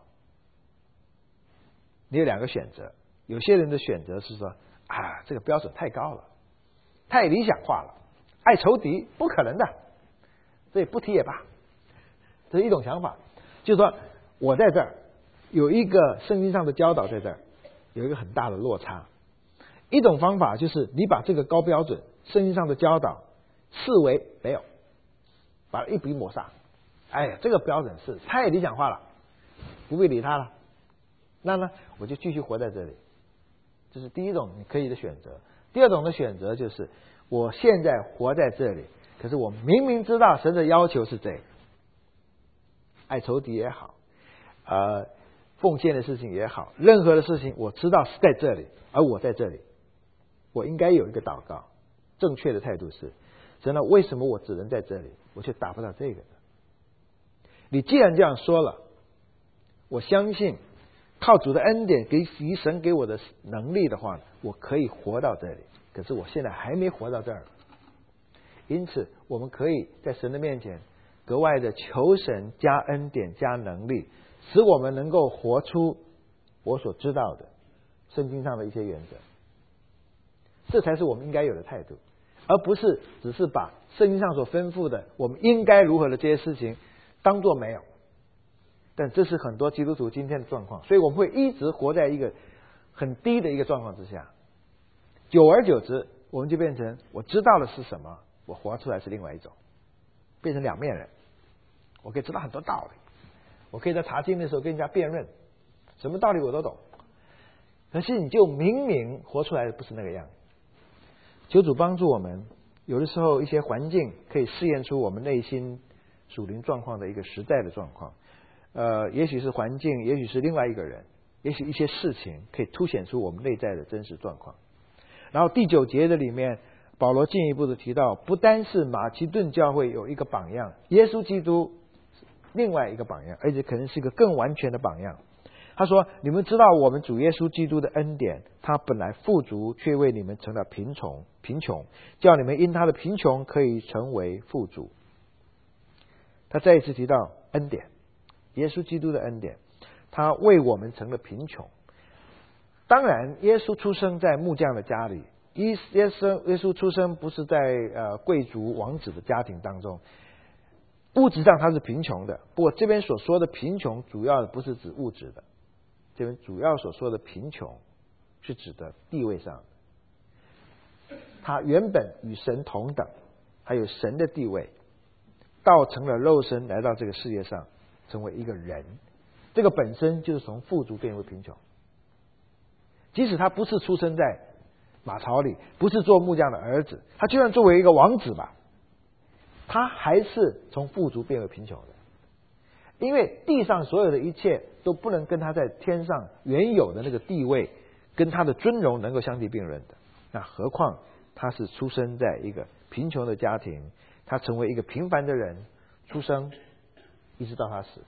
你有两个选择。有些人的选择是说啊，这个标准太高了，太理想化了，爱仇敌不可能的，所以不提也罢。这是一种想法，就是说我在这儿有一个圣经上的教导，在这儿有一个很大的落差。一种方法就是你把这个高标准圣经上的教导视为没有，把它一笔抹杀。哎呀，这个标准是太理想化了，不必理它了。那呢，我就继续活在这里。这是第一种你可以的选择。第二种的选择就是，我现在活在这里，可是我明明知道神的要求是这个，爱仇敌也好，呃，奉献的事情也好，任何的事情我知道是在这里，而我在这里，我应该有一个祷告。正确的态度是，神啊，为什么我只能在这里，我却达不到这个呢？你既然这样说了，我相信靠主的恩典给神给我的能力的话，我可以活到这里，可是我现在还没活到这儿。因此我们可以在神的面前格外的求神加恩典加能力，使我们能够活出我所知道的圣经上的一些原则。这才是我们应该有的态度，而不是只是把圣经上所吩咐的我们应该如何的这些事情当作没有。但这是很多基督徒今天的状况，所以我们会一直活在一个很低的一个状况之下。久而久之，我们就变成我知道的是什么，我活出来是另外一种，变成两面人。我可以知道很多道理，我可以在查经的时候跟人家辩论，什么道理我都懂，可是你就明明活出来的不是那个样子。求主帮助我们，有的时候一些环境可以试验出我们内心属灵状况的一个实在的状况。呃，也许是环境，也许是另外一个人，也许一些事情可以凸显出我们内在的真实状况。然后第九节的里面，保罗进一步的提到，不单是马其顿教会有一个榜样，耶稣基督另外一个榜样，而且可能是一个更完全的榜样。他说，你们知道我们主耶稣基督的恩典，他本来富足，却为你们成了贫穷贫穷叫你们因他的贫穷可以成为富足。他再一次提到恩典，耶稣基督的恩典，他为我们成了贫穷。当然耶稣出生在木匠的家里，耶稣耶稣出生不是在呃贵族王子的家庭当中，物质上他是贫穷的。不过这边所说的贫穷主要不是指物质的，这边主要所说的贫穷是指的地位上，他原本与神同等，还有神的地位，道成了肉身来到这个世界上，成为一个人，这个本身就是从富足变为贫穷。即使他不是出生在马槽里，不是做木匠的儿子，他就算作为一个王子吧，他还是从富足变为贫穷的。因为地上所有的一切都不能跟他在天上原有的那个地位跟他的尊荣能够相提并论的，那何况他是出生在一个贫穷的家庭，他成为一个平凡的人，出生一直到他死，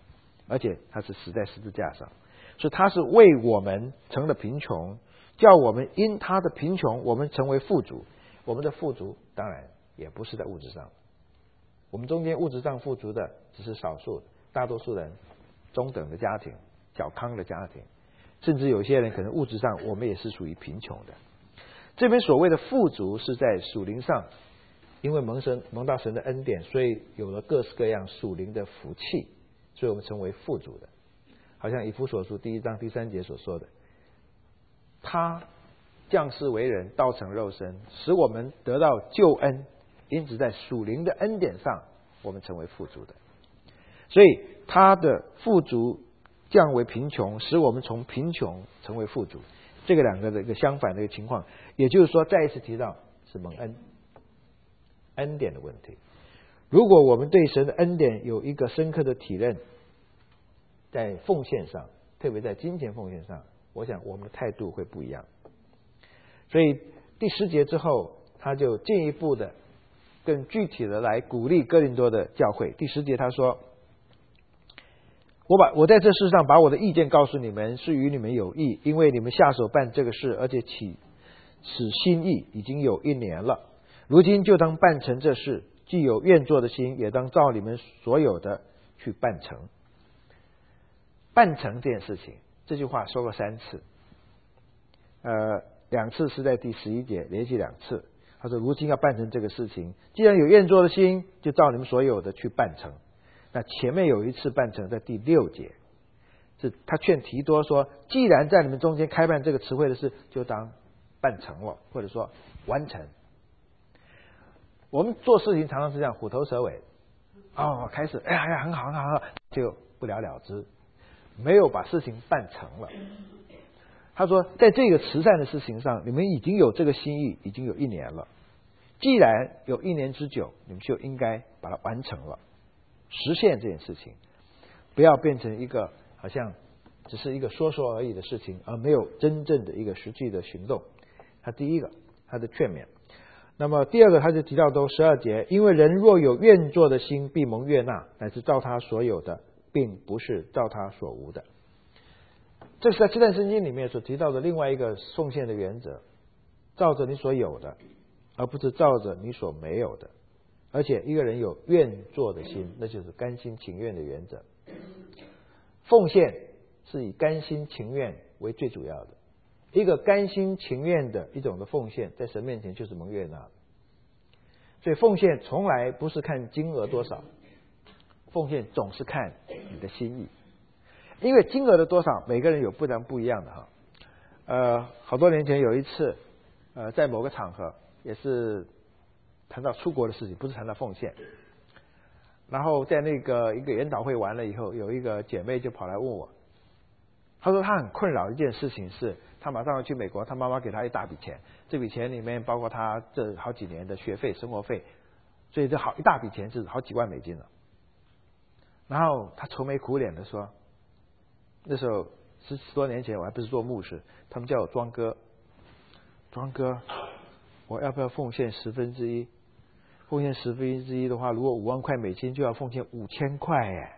而且他是死在十字架上，所以他是为我们成了贫穷，叫我们因他的贫穷我们成为富足。我们的富足当然也不是在物质上，我们中间物质上富足的只是少数，大多数人中等的家庭、小康的家庭，甚至有些人可能物质上我们也是属于贫穷的。这边所谓的富足是在属灵上，因为蒙神蒙到神的恩典，所以有了各式各样属灵的福气，所以我们成为富足的。好像以弗所书第一章第三节所说的，他降世为人，道成肉身，使我们得到救恩，因此在属灵的恩典上我们成为富足的。所以他的富足降为贫穷，使我们从贫穷成为富足，这个两个的一个相反的一个情况。也就是说再一次提到是蒙恩恩典的问题。如果我们对神的恩典有一个深刻的体认，在奉献上，特别在金钱奉献上，我想我们的态度会不一样。所以第十节之后，他就进一步的更具体的来鼓励哥林多的教会。第十节他说，我把我在这事上把我的意见告诉你们，是与你们有益，因为你们下手办这个事，而且起此心意已经有一年了。如今就当办成这事，既有愿做的心，也当照你们所有的去办成。办成这件事情，这句话说过三次，呃，两次是在第十一节，连续两次。他说如今要办成这个事情，既然有愿做的心，就照你们所有的去办成。那前面有一次办成在第六节，是他劝提多说，既然在你们中间开办这个词汇的事，就当办成了，或者说完成。我们做事情常常是这样，虎头蛇尾，哦，开始哎呀呀很好很好很好，就不了了之，没有把事情办成了。他说在这个慈善的事情上，你们已经有这个心意，已经有一年了，既然有一年之久，你们就应该把它完成了，实现这件事情，不要变成一个好像只是一个说说而已的事情，而没有真正的一个实际的行动。他第一个他的劝勉。那么第二个他就提到都十二节，因为人若有愿做的心，必蒙悦纳，乃是照他所有的，并不是照他所无的。这是在这段圣经里面所提到的另外一个奉献的原则，照着你所有的，而不是照着你所没有的。而且一个人有愿做的心，那就是甘心情愿的原则。奉献是以甘心情愿为最主要的，一个甘心情愿的一种的奉献，在神面前就是蒙悦纳的。所以奉献从来不是看金额多少，奉献总是看你的心意。因为金额的多少，每个人有不然不一样的哈。呃，好多年前有一次，呃，在某个场合也是谈到出国的事情，不是谈到奉献。然后在那个一个研讨会完了以后，有一个姐妹就跑来问我，她说她很困扰一件事情是，她马上要去美国，她妈妈给她一大笔钱，这笔钱里面包括她这好几年的学费、生活费，所以这好一大笔钱是好几万美金了。然后她愁眉苦脸的说，那时候十十多年前我还不是做牧师，他们叫我庄哥，庄哥，我要不要奉献十分之一？奉献十分之一的话，如果五万块美金就要奉献五千块哎。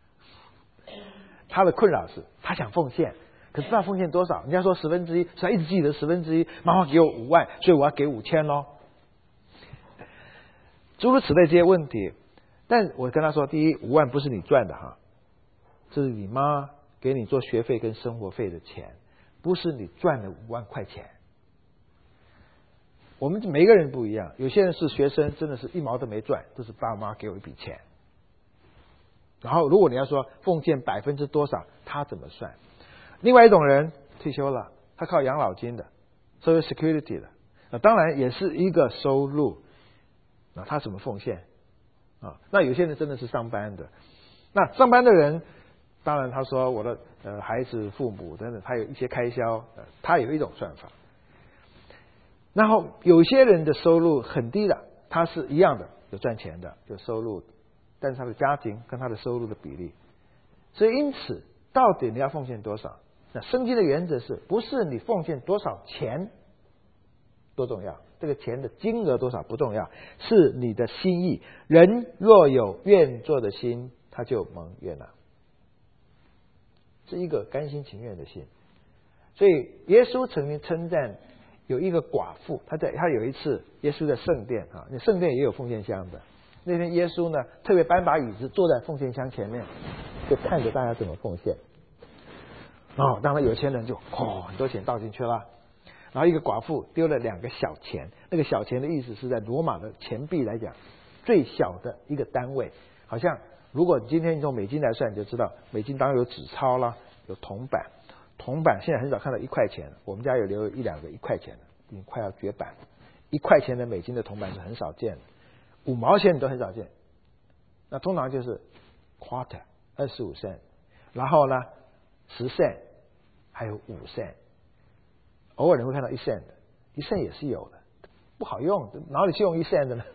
他的困扰是，他想奉献，可是不知道奉献多少。人家说十分之一，所以他一直记得十分之一，妈妈给我五万，所以我要给五千咯。诸如此类这些问题，但我跟他说，第一，五万不是你赚的哈，这是你妈给你做学费跟生活费的钱，不是你赚了五万块钱。我们每个人不一样，有些人是学生，真的是一毛都没赚，都是爸妈给我一笔钱。然后如果你要说奉献百分之多少，他怎么算？另外一种人退休了，他靠养老金的 Social Security 的，那当然也是一个收入，那他怎么奉献啊？那有些人真的是上班的，那上班的人当然他说我的呃孩子、父母等等，他有一些开销，呃、他有一种算法。然后有些人的收入很低的，他是一样的，有赚钱的，有收入，但是他的家庭跟他的收入的比例，所以因此到底你要奉献多少？那圣经的原则是不是你奉献多少钱多重要，这个钱的金额多少不重要，是你的心意。人若有愿做的心，他就蒙悦纳。 是一个甘心情愿的心。所以耶稣曾经称赞有一个寡妇，他在他有一次耶稣在圣殿啊，那圣殿也有奉献箱的。那天耶稣呢特别搬把椅子坐在奉献箱前面，就看着大家怎么奉献。哦，当然有钱人就哦很多钱倒进去了，然后一个寡妇丢了两个小钱，那个小钱的意思是在罗马的钱币来讲最小的一个单位，好像如果今天用美金来算，你就知道美金当然有纸钞啦，有铜板，铜板现在很少看到一块钱，我们家有留一两个一块钱的，已经快要绝版了。一块钱的美金的铜板是很少见的，五毛钱你都很少见。那通常就是 quarter 二十五 cent， 然后呢十 cent， 还有五 cent， 偶尔你会看到一 cent 的，一 cent 也是有的，不好用，哪里去用一 cent 的呢？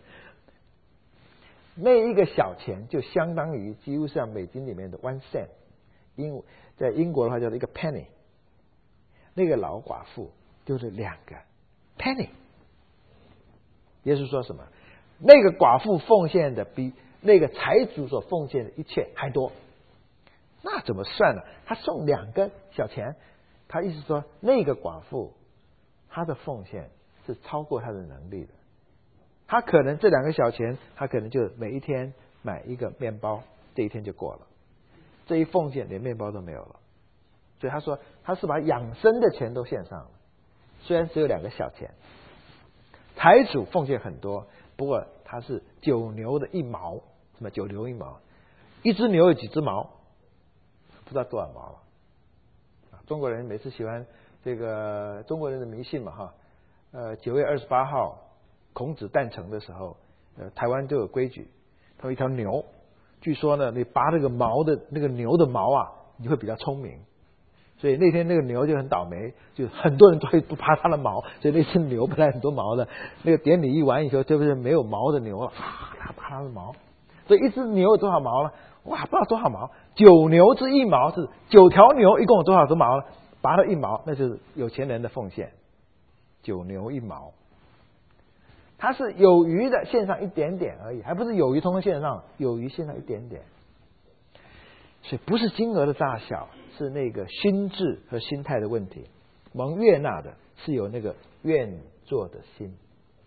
那一个小钱就相当于几乎像美金里面的 one cent， 英在英国的话叫做一个 penny。那个老寡妇就是两个 penny。耶稣说什么？那个寡妇奉献的比那个财主所奉献的一切还多。那怎么算呢？他送两个小钱，他意思说那个寡妇她的奉献是超过她的能力的。他可能这两个小钱，他可能就每一天买一个面包，这一天就过了。这一奉献连面包都没有了。所以他说他是把养生的钱都献上了，虽然只有两个小钱。财主奉献很多，不过他是九牛的一毛，什么九牛一毛，一只牛有几只毛，不知道多少毛了。中国人每次喜欢这个中国人的迷信嘛哈，呃九月二十八号孔子诞辰的时候，呃台湾都有规矩，他有一条牛，据说呢你拔那个毛的那个牛的毛啊，你会比较聪明。所以那天那个牛就很倒霉，就很多人都会不拔它的毛，所以那只牛本来很多毛的，那个典礼一完以后，这不是没有毛的牛了，啊，它拔它的毛，所以一只牛有多少毛了？哇，不知道多少毛，九牛之一毛是九条牛，一共有多少只毛了？拔了一毛，那就是有钱人的奉献，九牛一毛，它是有余的献上一点点而已，还不是有余通通献上，有余献上一点点。所以不是金额的大小，是那个心智和心态的问题。蒙悦纳的是有那个愿做的心。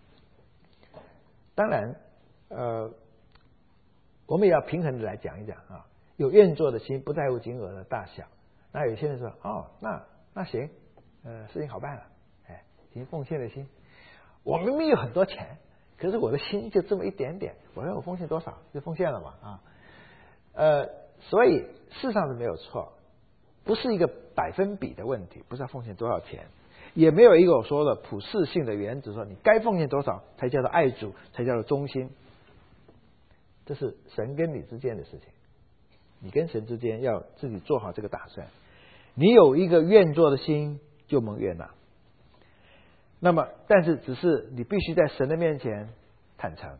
当然，呃，我们也要平衡的来讲一讲啊。有愿做的心，不在乎金额的大小。那有些人说，哦，那那行，呃，事情好办了，哎，行奉献的心。我明明有很多钱，可是我的心就这么一点点，我要我奉献多少就奉献了嘛啊，呃。所以事实上是没有错，不是一个百分比的问题，不是要奉献多少钱，也没有一个我说的普世性的原则，说你该奉献多少才叫做爱主，才叫做忠心。这是神跟你之间的事情，你跟神之间要自己做好这个打算。你有一个愿做的心，就蒙悦纳。那么，但是只是你必须在神的面前坦诚。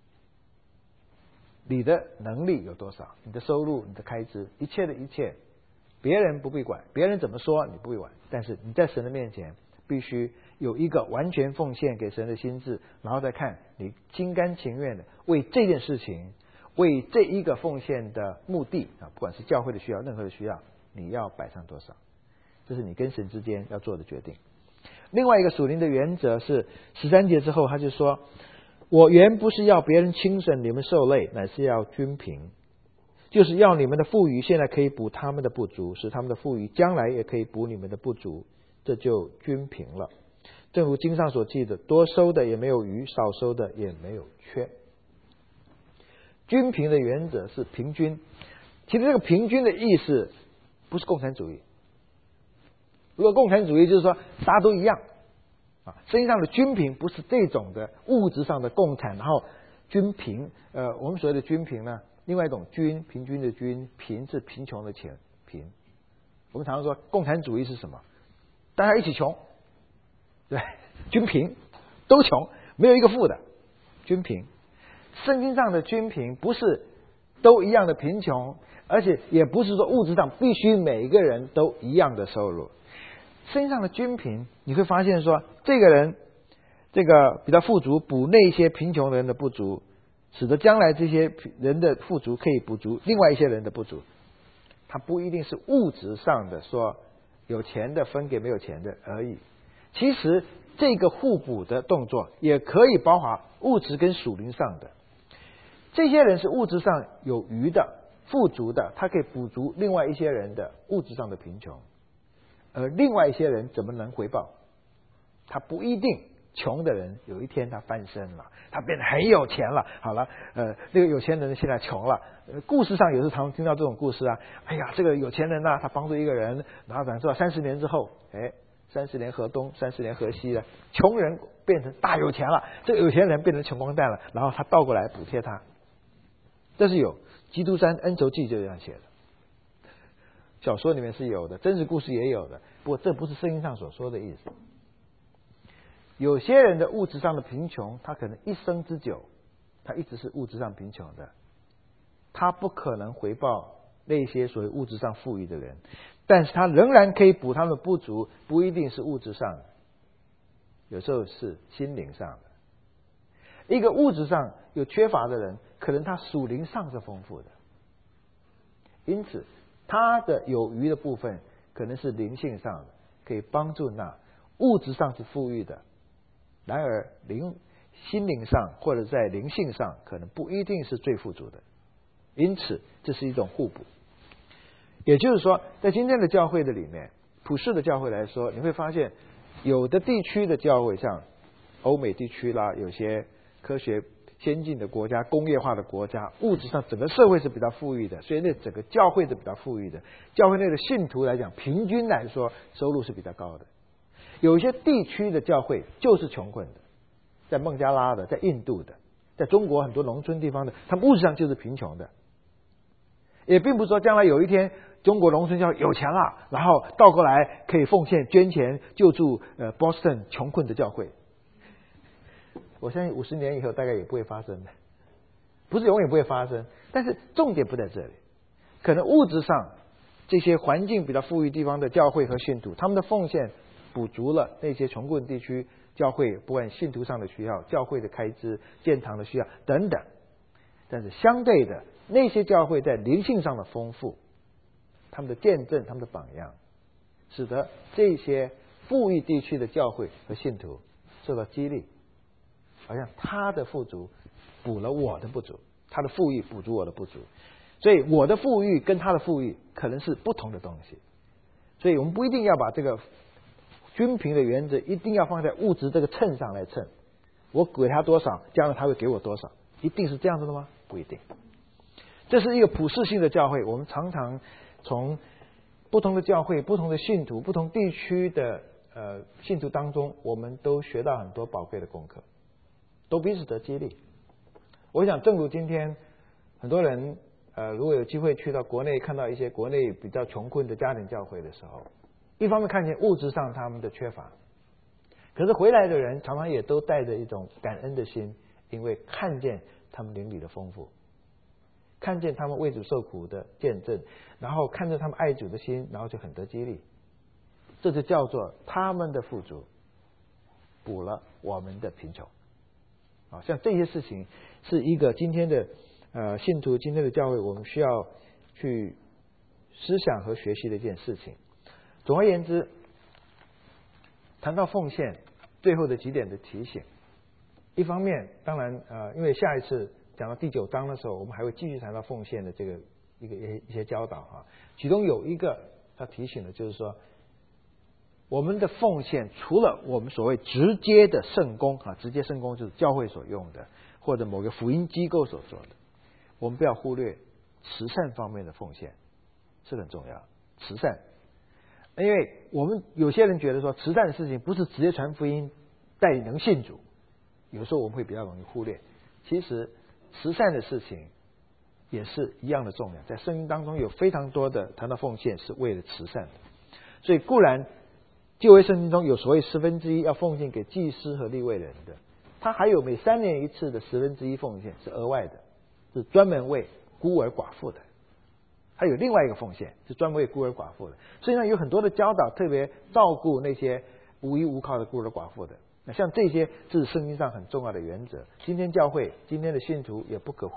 你的能力有多少？你的收入、你的开支，一切的一切，别人不必管，别人怎么说你不必管，但是你在神的面前必须有一个完全奉献给神的心智，然后再看你心甘情愿的为这件事情，为这一个奉献的目的啊，不管是教会的需要，任何的需要，你要摆上多少，这是你跟神之间要做的决定。另外一个属灵的原则是十三节之后，他就说。我原不是要别人轻省你们受累，乃是要均平，就是要你们的富余现在可以补他们的不足，使他们的富余将来也可以补你们的不足，这就均平了。正如经上所记的，多收的也没有余，少收的也没有缺。均平的原则是平均，其实这个平均的意思不是共产主义。如果共产主义就是说大家都一样。啊，圣经上的均平不是这种的物质上的共产，然后均平。呃，我们所谓的均平呢，另外一种均，平均的均，贫是贫穷的贫贫。我们常常说共产主义是什么？大家一起穷，对，均平，都穷，没有一个富的，均平。圣经上的均平不是都一样的贫穷，而且也不是说物质上必须每一个人都一样的收入。身上的均平，你会发现说，这个人这个比较富足，补那些贫穷人的不足，使得将来这些人的富足可以补足另外一些人的不足。 它不一定是物质上的说有钱的分给没有钱的而已。其实这个互补的动作也可以包含物质跟属灵上的。这些人是物质上有余的、富足的，他可以补足另外一些人的物质上的贫穷。而另外一些人怎么能回报？他不一定。穷的人有一天他翻身了，他变得很有钱了。好了，呃，那个有钱人现在穷了。呃、故事上有时常听到这种故事啊。哎呀，这个有钱人呢、啊，他帮助一个人，然后等到三十年之后，哎，三十年河东，三十年河西了，穷人变成大有钱了，这个有钱人变成穷光蛋了，然后他倒过来补贴他。这是有《基督山恩仇记》就这样写的，小说里面是有的，真实故事也有的，不过这不是圣经上所说的意思。有些人的物质上的贫穷，他可能一生之久，他一直是物质上贫穷的，他不可能回报那些所谓物质上富裕的人，但是他仍然可以补他们的不足，不一定是物质上的，有时候是心灵上的。一个物质上有缺乏的人，可能他属灵上是丰富的，因此他的有余的部分可能是灵性上的，可以帮助那物质上是富裕的，然而灵心灵上或者在灵性上可能不一定是最富足的，因此这是一种互补。也就是说，在今天的教会的里面，普世的教会来说，你会发现有的地区的教会，像欧美地区啦，有些科学先进的国家、工业化的国家，物质上整个社会是比较富裕的，所以那整个教会是比较富裕的。教会内的信徒来讲，平均来说收入是比较高的。有一些地区的教会就是穷困的，在孟加拉的，在印度的，在中国很多农村地方的，他们物质上就是贫穷的。也并不是说将来有一天中国农村教会有钱了，然后倒过来可以奉献捐钱救助呃 Boston 穷困的教会。我相信五十年以后大概也不会发生的，不是永远不会发生，但是重点不在这里。可能物质上这些环境比较富裕地方的教会和信徒，他们的奉献补足了那些穷困地区教会不管信徒上的需要、教会的开支、建堂的需要等等。但是相对的，那些教会在灵性上的丰富，他们的见证、他们的榜样，使得这些富裕地区的教会和信徒受到激励，好像他的富足补了我的不足，他的富裕补足我的不足，所以我的富裕跟他的富裕可能是不同的东西。所以我们不一定要把这个均平的原则一定要放在物质这个秤上来称，我给他多少，将来他会给我多少，一定是这样子的吗？不一定。这是一个普世性的教会，我们常常从不同的教会、不同的信徒、不同地区的呃信徒当中，我们都学到很多宝贵的功课，都彼此得激励。我想，正如今天很多人呃，如果有机会去到国内看到一些国内比较穷困的家庭教会的时候，一方面看见物质上他们的缺乏，可是回来的人常常也都带着一种感恩的心，因为看见他们灵里的丰富，看见他们为主受苦的见证，然后看着他们爱主的心，然后就很得激励。这就叫做他们的富足补了我们的贫穷。啊，像这些事情是一个今天的呃信徒、今天的教会，我们需要去思想和学习的一件事情。总而言之，谈到奉献，最后的几点的提醒。一方面，当然呃，因为下一次讲到第九章的时候，我们还会继续谈到奉献的这个一个一些教导啊。其中有一个他提醒的就是说，我们的奉献除了我们所谓直接的圣工啊，直接圣工就是教会所用的，或者某个福音机构所做的，我们不要忽略慈善方面的奉献，是很重要。慈善，因为我们有些人觉得说慈善的事情不是直接传福音带能信主，有时候我们会比较容易忽略。其实慈善的事情也是一样的重要，在圣经当中有非常多的谈到奉献是为了慈善的。所以固然旧约圣经中有所谓十分之一要奉献给祭司和利未人的，他还有每三年一次的十分之一奉献是额外的，是专门为孤儿寡妇的。还有另外一个奉献是专门为孤儿寡妇的。所以呢，有很多的教导特别照顾那些无依无靠的孤儿寡妇的。那像这些是圣经上很重要的原则，今天教会、今天的信徒也不可忽略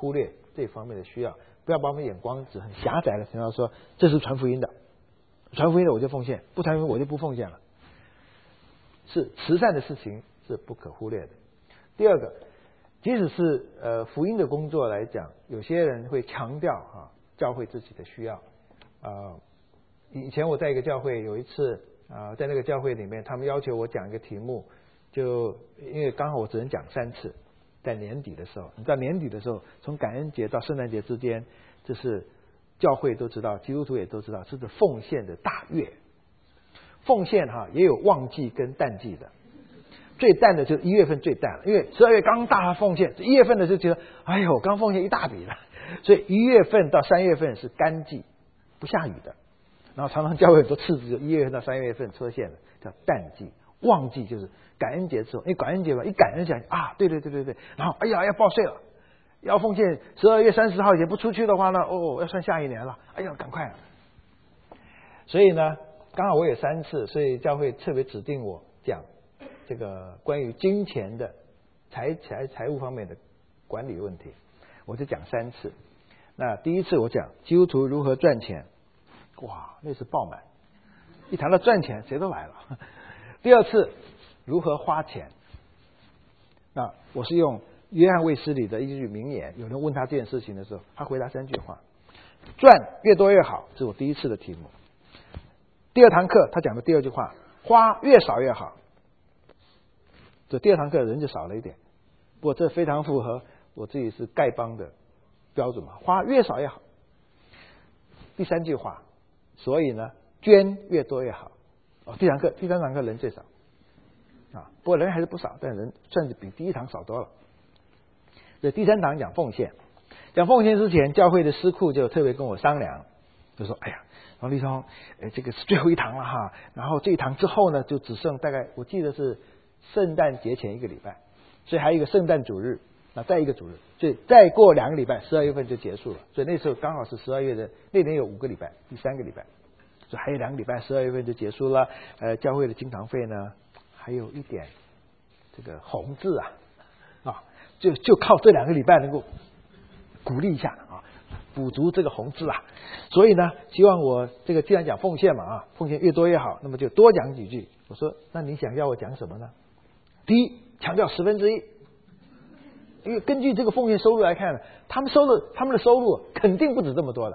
这方面的需要，不要把我们眼光只很狭窄的想到说这是传福音的，传福音的我就奉献，不传福音我就不奉献了。是慈善的事情是不可忽略的。第二个，即使是呃福音的工作来讲，有些人会强调啊教会自己的需要啊、呃。以前我在一个教会有一次啊、呃，在那个教会里面，他们要求我讲一个题目，就因为刚好我只能讲三次，在年底的时候，你知道年底的时候，从感恩节到圣诞节之间，这是教会都知道，基督徒也都知道，这是奉献的大月。奉献哈也有旺季跟淡季的，最淡的就是一月份最淡了，因为十二月刚大奉献，一月份的就觉得哎呦刚奉献一大笔了，所以一月份到三月份是干季，不下雨的。然后常常教会很多次子就一月份到三月份出现了，叫淡季。旺季就是感恩节之后，因为感恩节嘛，一感恩起来啊，对对对对对，然后哎呀要报税了，要奉献十二月三十号也不出去的话呢，哦要算下一年了，哎呀赶快了。所以呢。刚好我有三次，所以教会特别指定我讲这个关于金钱的财财财务方面的管理问题，我就讲三次。那第一次我讲基督徒如何赚钱，哇，那是爆满，一谈到赚钱谁都来了。第二次如何花钱，那我是用约翰卫斯理的一句名言，有人问他这件事情的时候，他回答三句话：赚越多越好，这是我第一次的题目。第二堂课他讲的第二句话，花越少越好。这第二堂课人就少了一点，不过这非常符合我自己是丐帮的标准嘛，花越少越好。第三句话，所以呢捐越多越好。哦，第三课第三堂课人最少啊，不过人还是不少，但人算是比第一堂少多了。这第三堂讲奉献，讲奉献之前，教会的司库就特别跟我商量，就说：“哎呀。”王立聪，呃，这个是最后一堂了哈。然后这一堂之后呢，就只剩大概我记得是圣诞节前一个礼拜，所以还有一个圣诞主日，那再一个主日，所以再过两个礼拜，十二月份就结束了。所以那时候刚好是十二月的那年有五个礼拜，第三个礼拜，所以还有两个礼拜，十二月份就结束了。呃，教会的经堂费呢，还有一点这个红字啊，啊，就就靠这两个礼拜能够鼓励一下啊。补足这个红字啊，所以呢，希望我这个既然讲奉献嘛啊，奉献越多越好，那么就多讲几句。我说，那你想要我讲什么呢？第一，强调十分之一，因为根据这个奉献收入来看呢，他们收入他们的收入肯定不止这么多的。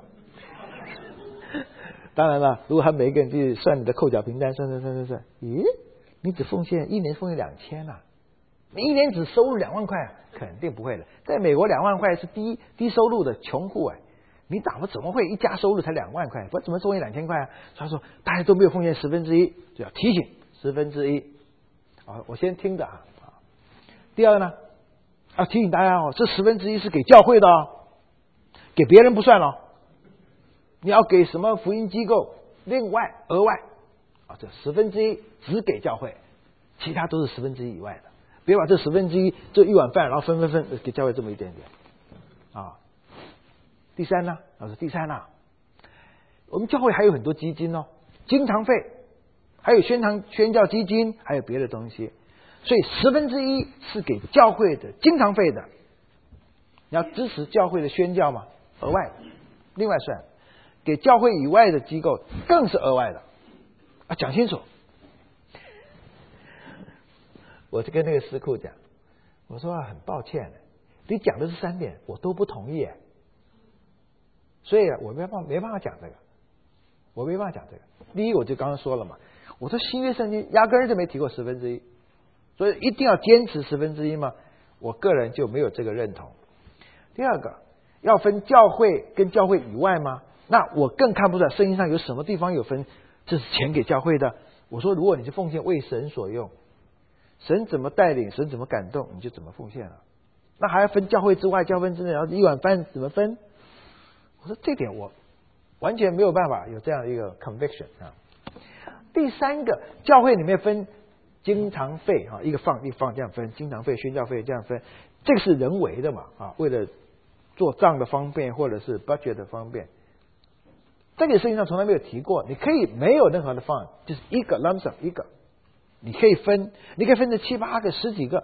当然了，如果他每个人去算你的扣缴凭单，算算算算算，咦，你只奉献一年奉献两千啊，你一年只收入两万块啊，肯定不会的。在美国两万块是低低收入的穷户哎。你打不怎么会一家收入才两万块，不怎么收你两千块啊？他说大家都没有奉献十分之一，就要提醒十分之一。啊，我先听着啊。第二呢，要提醒大家哦，这十分之一是给教会的哦，给别人不算哦。你要给什么福音机构另外额外啊，这十分之一只给教会，其他都是十分之一以外的。别把这十分之一这一碗饭，然后分分分给教会这么一点点啊。第三呢，老师，第三啊，我们教会还有很多基金哦，经堂费，还有宣堂宣教基金，还有别的东西，所以十分之一是给教会的经堂费的。你要支持教会的宣教嘛，额外另外算，给教会以外的机构更是额外的啊，讲清楚。我就跟那个司库讲，我说啊，很抱歉，你讲的是三点，我都不同意。所以啊，我没办法没办法讲这个，我没办法讲这个。第一，我就刚刚说了嘛，我说新约圣经压根儿就没提过十分之一，所以一定要坚持十分之一嘛。我个人就没有这个认同。第二个，要分教会跟教会以外吗？那我更看不出来圣经上有什么地方有分，这是钱给教会的。我说，如果你是奉献为神所用，神怎么带领，神怎么感动，你就怎么奉献了。那还要分教会之外、教会之内，然后一碗饭怎么分？我说这点我完全没有办法有这样的一个 conviction 啊。第三个，教会里面分经常费啊，一个放一个放这样分，经常费、宣教费这样分，这个是人为的嘛啊，为了做账的方便或者是 budget 的方便。这个事情上从来没有提过，你可以没有任何的放，就是一个 lump sum 一个，你可以分，你可以分成七八个、十几个，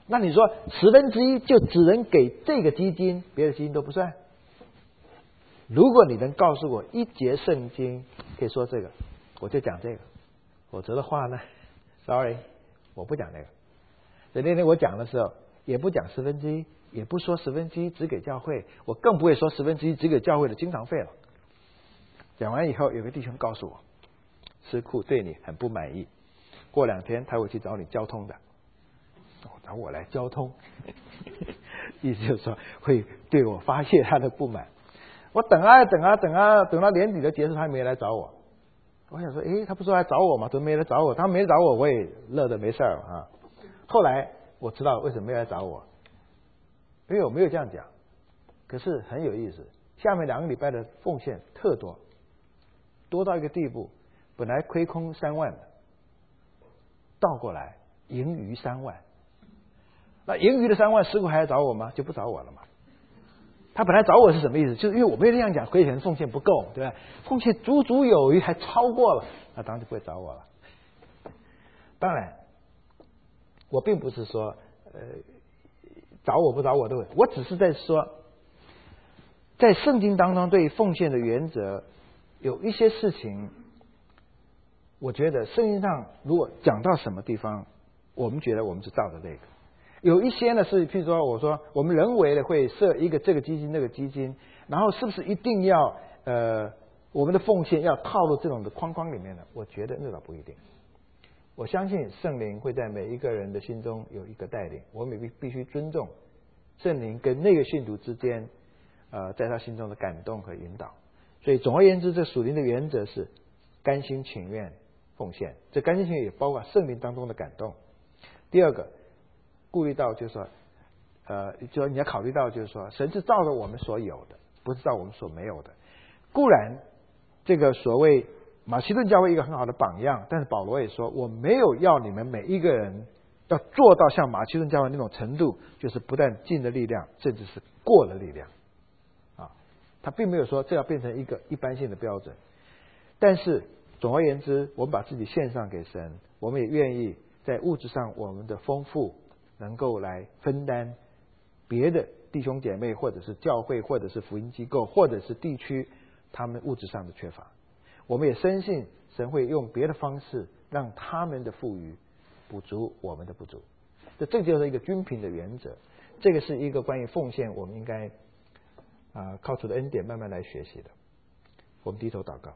那你说十分之一就只能给这个基金，别的基金都不算？如果你能告诉我一节圣经可以说这个，我就讲这个。否则的话呢 ，sorry， 我不讲这个。所以那天我讲的时候，也不讲十分之一，也不说十分之一只给教会，我更不会说十分之一只给教会的经常费了。讲完以后，有个弟兄告诉我，师库对你很不满意，过两天他会去找你交通的，找我来交通，意思就是说会对我发泄他的不满。我等啊等啊等啊，等到年底的结束，他还没来找我。我想说，诶，他不说来找我吗？怎么没来找我？他没找我，我也乐得没事儿啊。后来我知道为什么没来找我，因为我没有这样讲。可是很有意思，下面两个礼拜的奉献特多，多到一个地步，本来亏空三万的，倒过来盈余三万。那盈余的三万，师傅还来找我吗？就不找我了嘛。他本来找我是什么意思？就是因为我没有那样讲，亏钱奉献不够，对吧？奉献足足有余，还超过了，那当然就不会找我了。当然，我并不是说呃找我不找我都会，我只是在说，在圣经当中对于奉献的原则，有一些事情，我觉得圣经上如果讲到什么地方，我们觉得我们是照着这个。有一些呢是，譬如说，我说我们人为的会设一个这个基金那个基金，然后是不是一定要呃我们的奉献要套入这种的框框里面呢？我觉得那倒不一定。我相信圣灵会在每一个人的心中有一个带领，我们必必须尊重圣灵跟那个信徒之间呃在他心中的感动和引导。所以总而言之，这属灵的原则是甘心情愿奉献，这甘心情愿也包括圣灵当中的感动。第二个，顾虑到就是说，呃，就说你要考虑到就是说，神是照着我们所有的，不是照我们所没有的。固然，这个所谓马其顿教会一个很好的榜样，但是保罗也说，我没有要你们每一个人要做到像马其顿教会那种程度，就是不但尽了力量，甚至是过了力量。啊，他并没有说这要变成一个一般性的标准。但是总而言之，我们把自己献上给神，我们也愿意在物质上我们的丰富，能够来分担别的弟兄姐妹，或者是教会，或者是福音机构，或者是地区他们物质上的缺乏。我们也深信神会用别的方式让他们的富裕补足我们的不足。这这就是一个均平的原则。这个是一个关于奉献，我们应该啊、呃、靠主的恩典慢慢来学习的。我们低头祷告。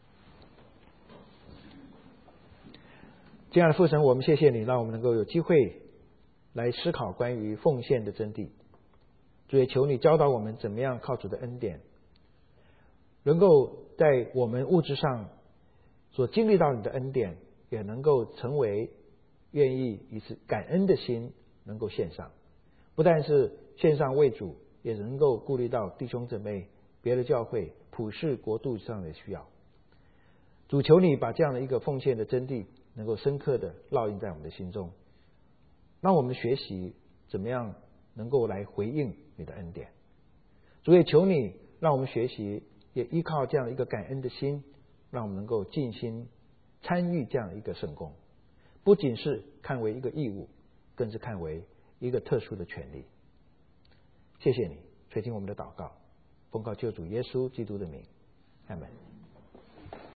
亲爱的父神，我们谢谢你，让我们能够有机会来思考关于奉献的真谛。主也求你教导我们怎么样靠主的恩典，能够在我们物质上所经历到你的恩典，也能够成为愿意以此感恩的心能够献上。不但是献上为主，也能够顾虑到弟兄姊妹、别的教会、普世国度上的需要。主求你把这样的一个奉献的真谛能够深刻的烙印在我们的心中，让我们学习怎么样能够来回应你的恩典。主也求你让我们学习，也依靠这样一个感恩的心，让我们能够尽心参与这样一个圣工，不仅是看为一个义务，更是看为一个特殊的权利。谢谢你垂听我们的祷告，奉靠救主耶稣基督的名，阿们。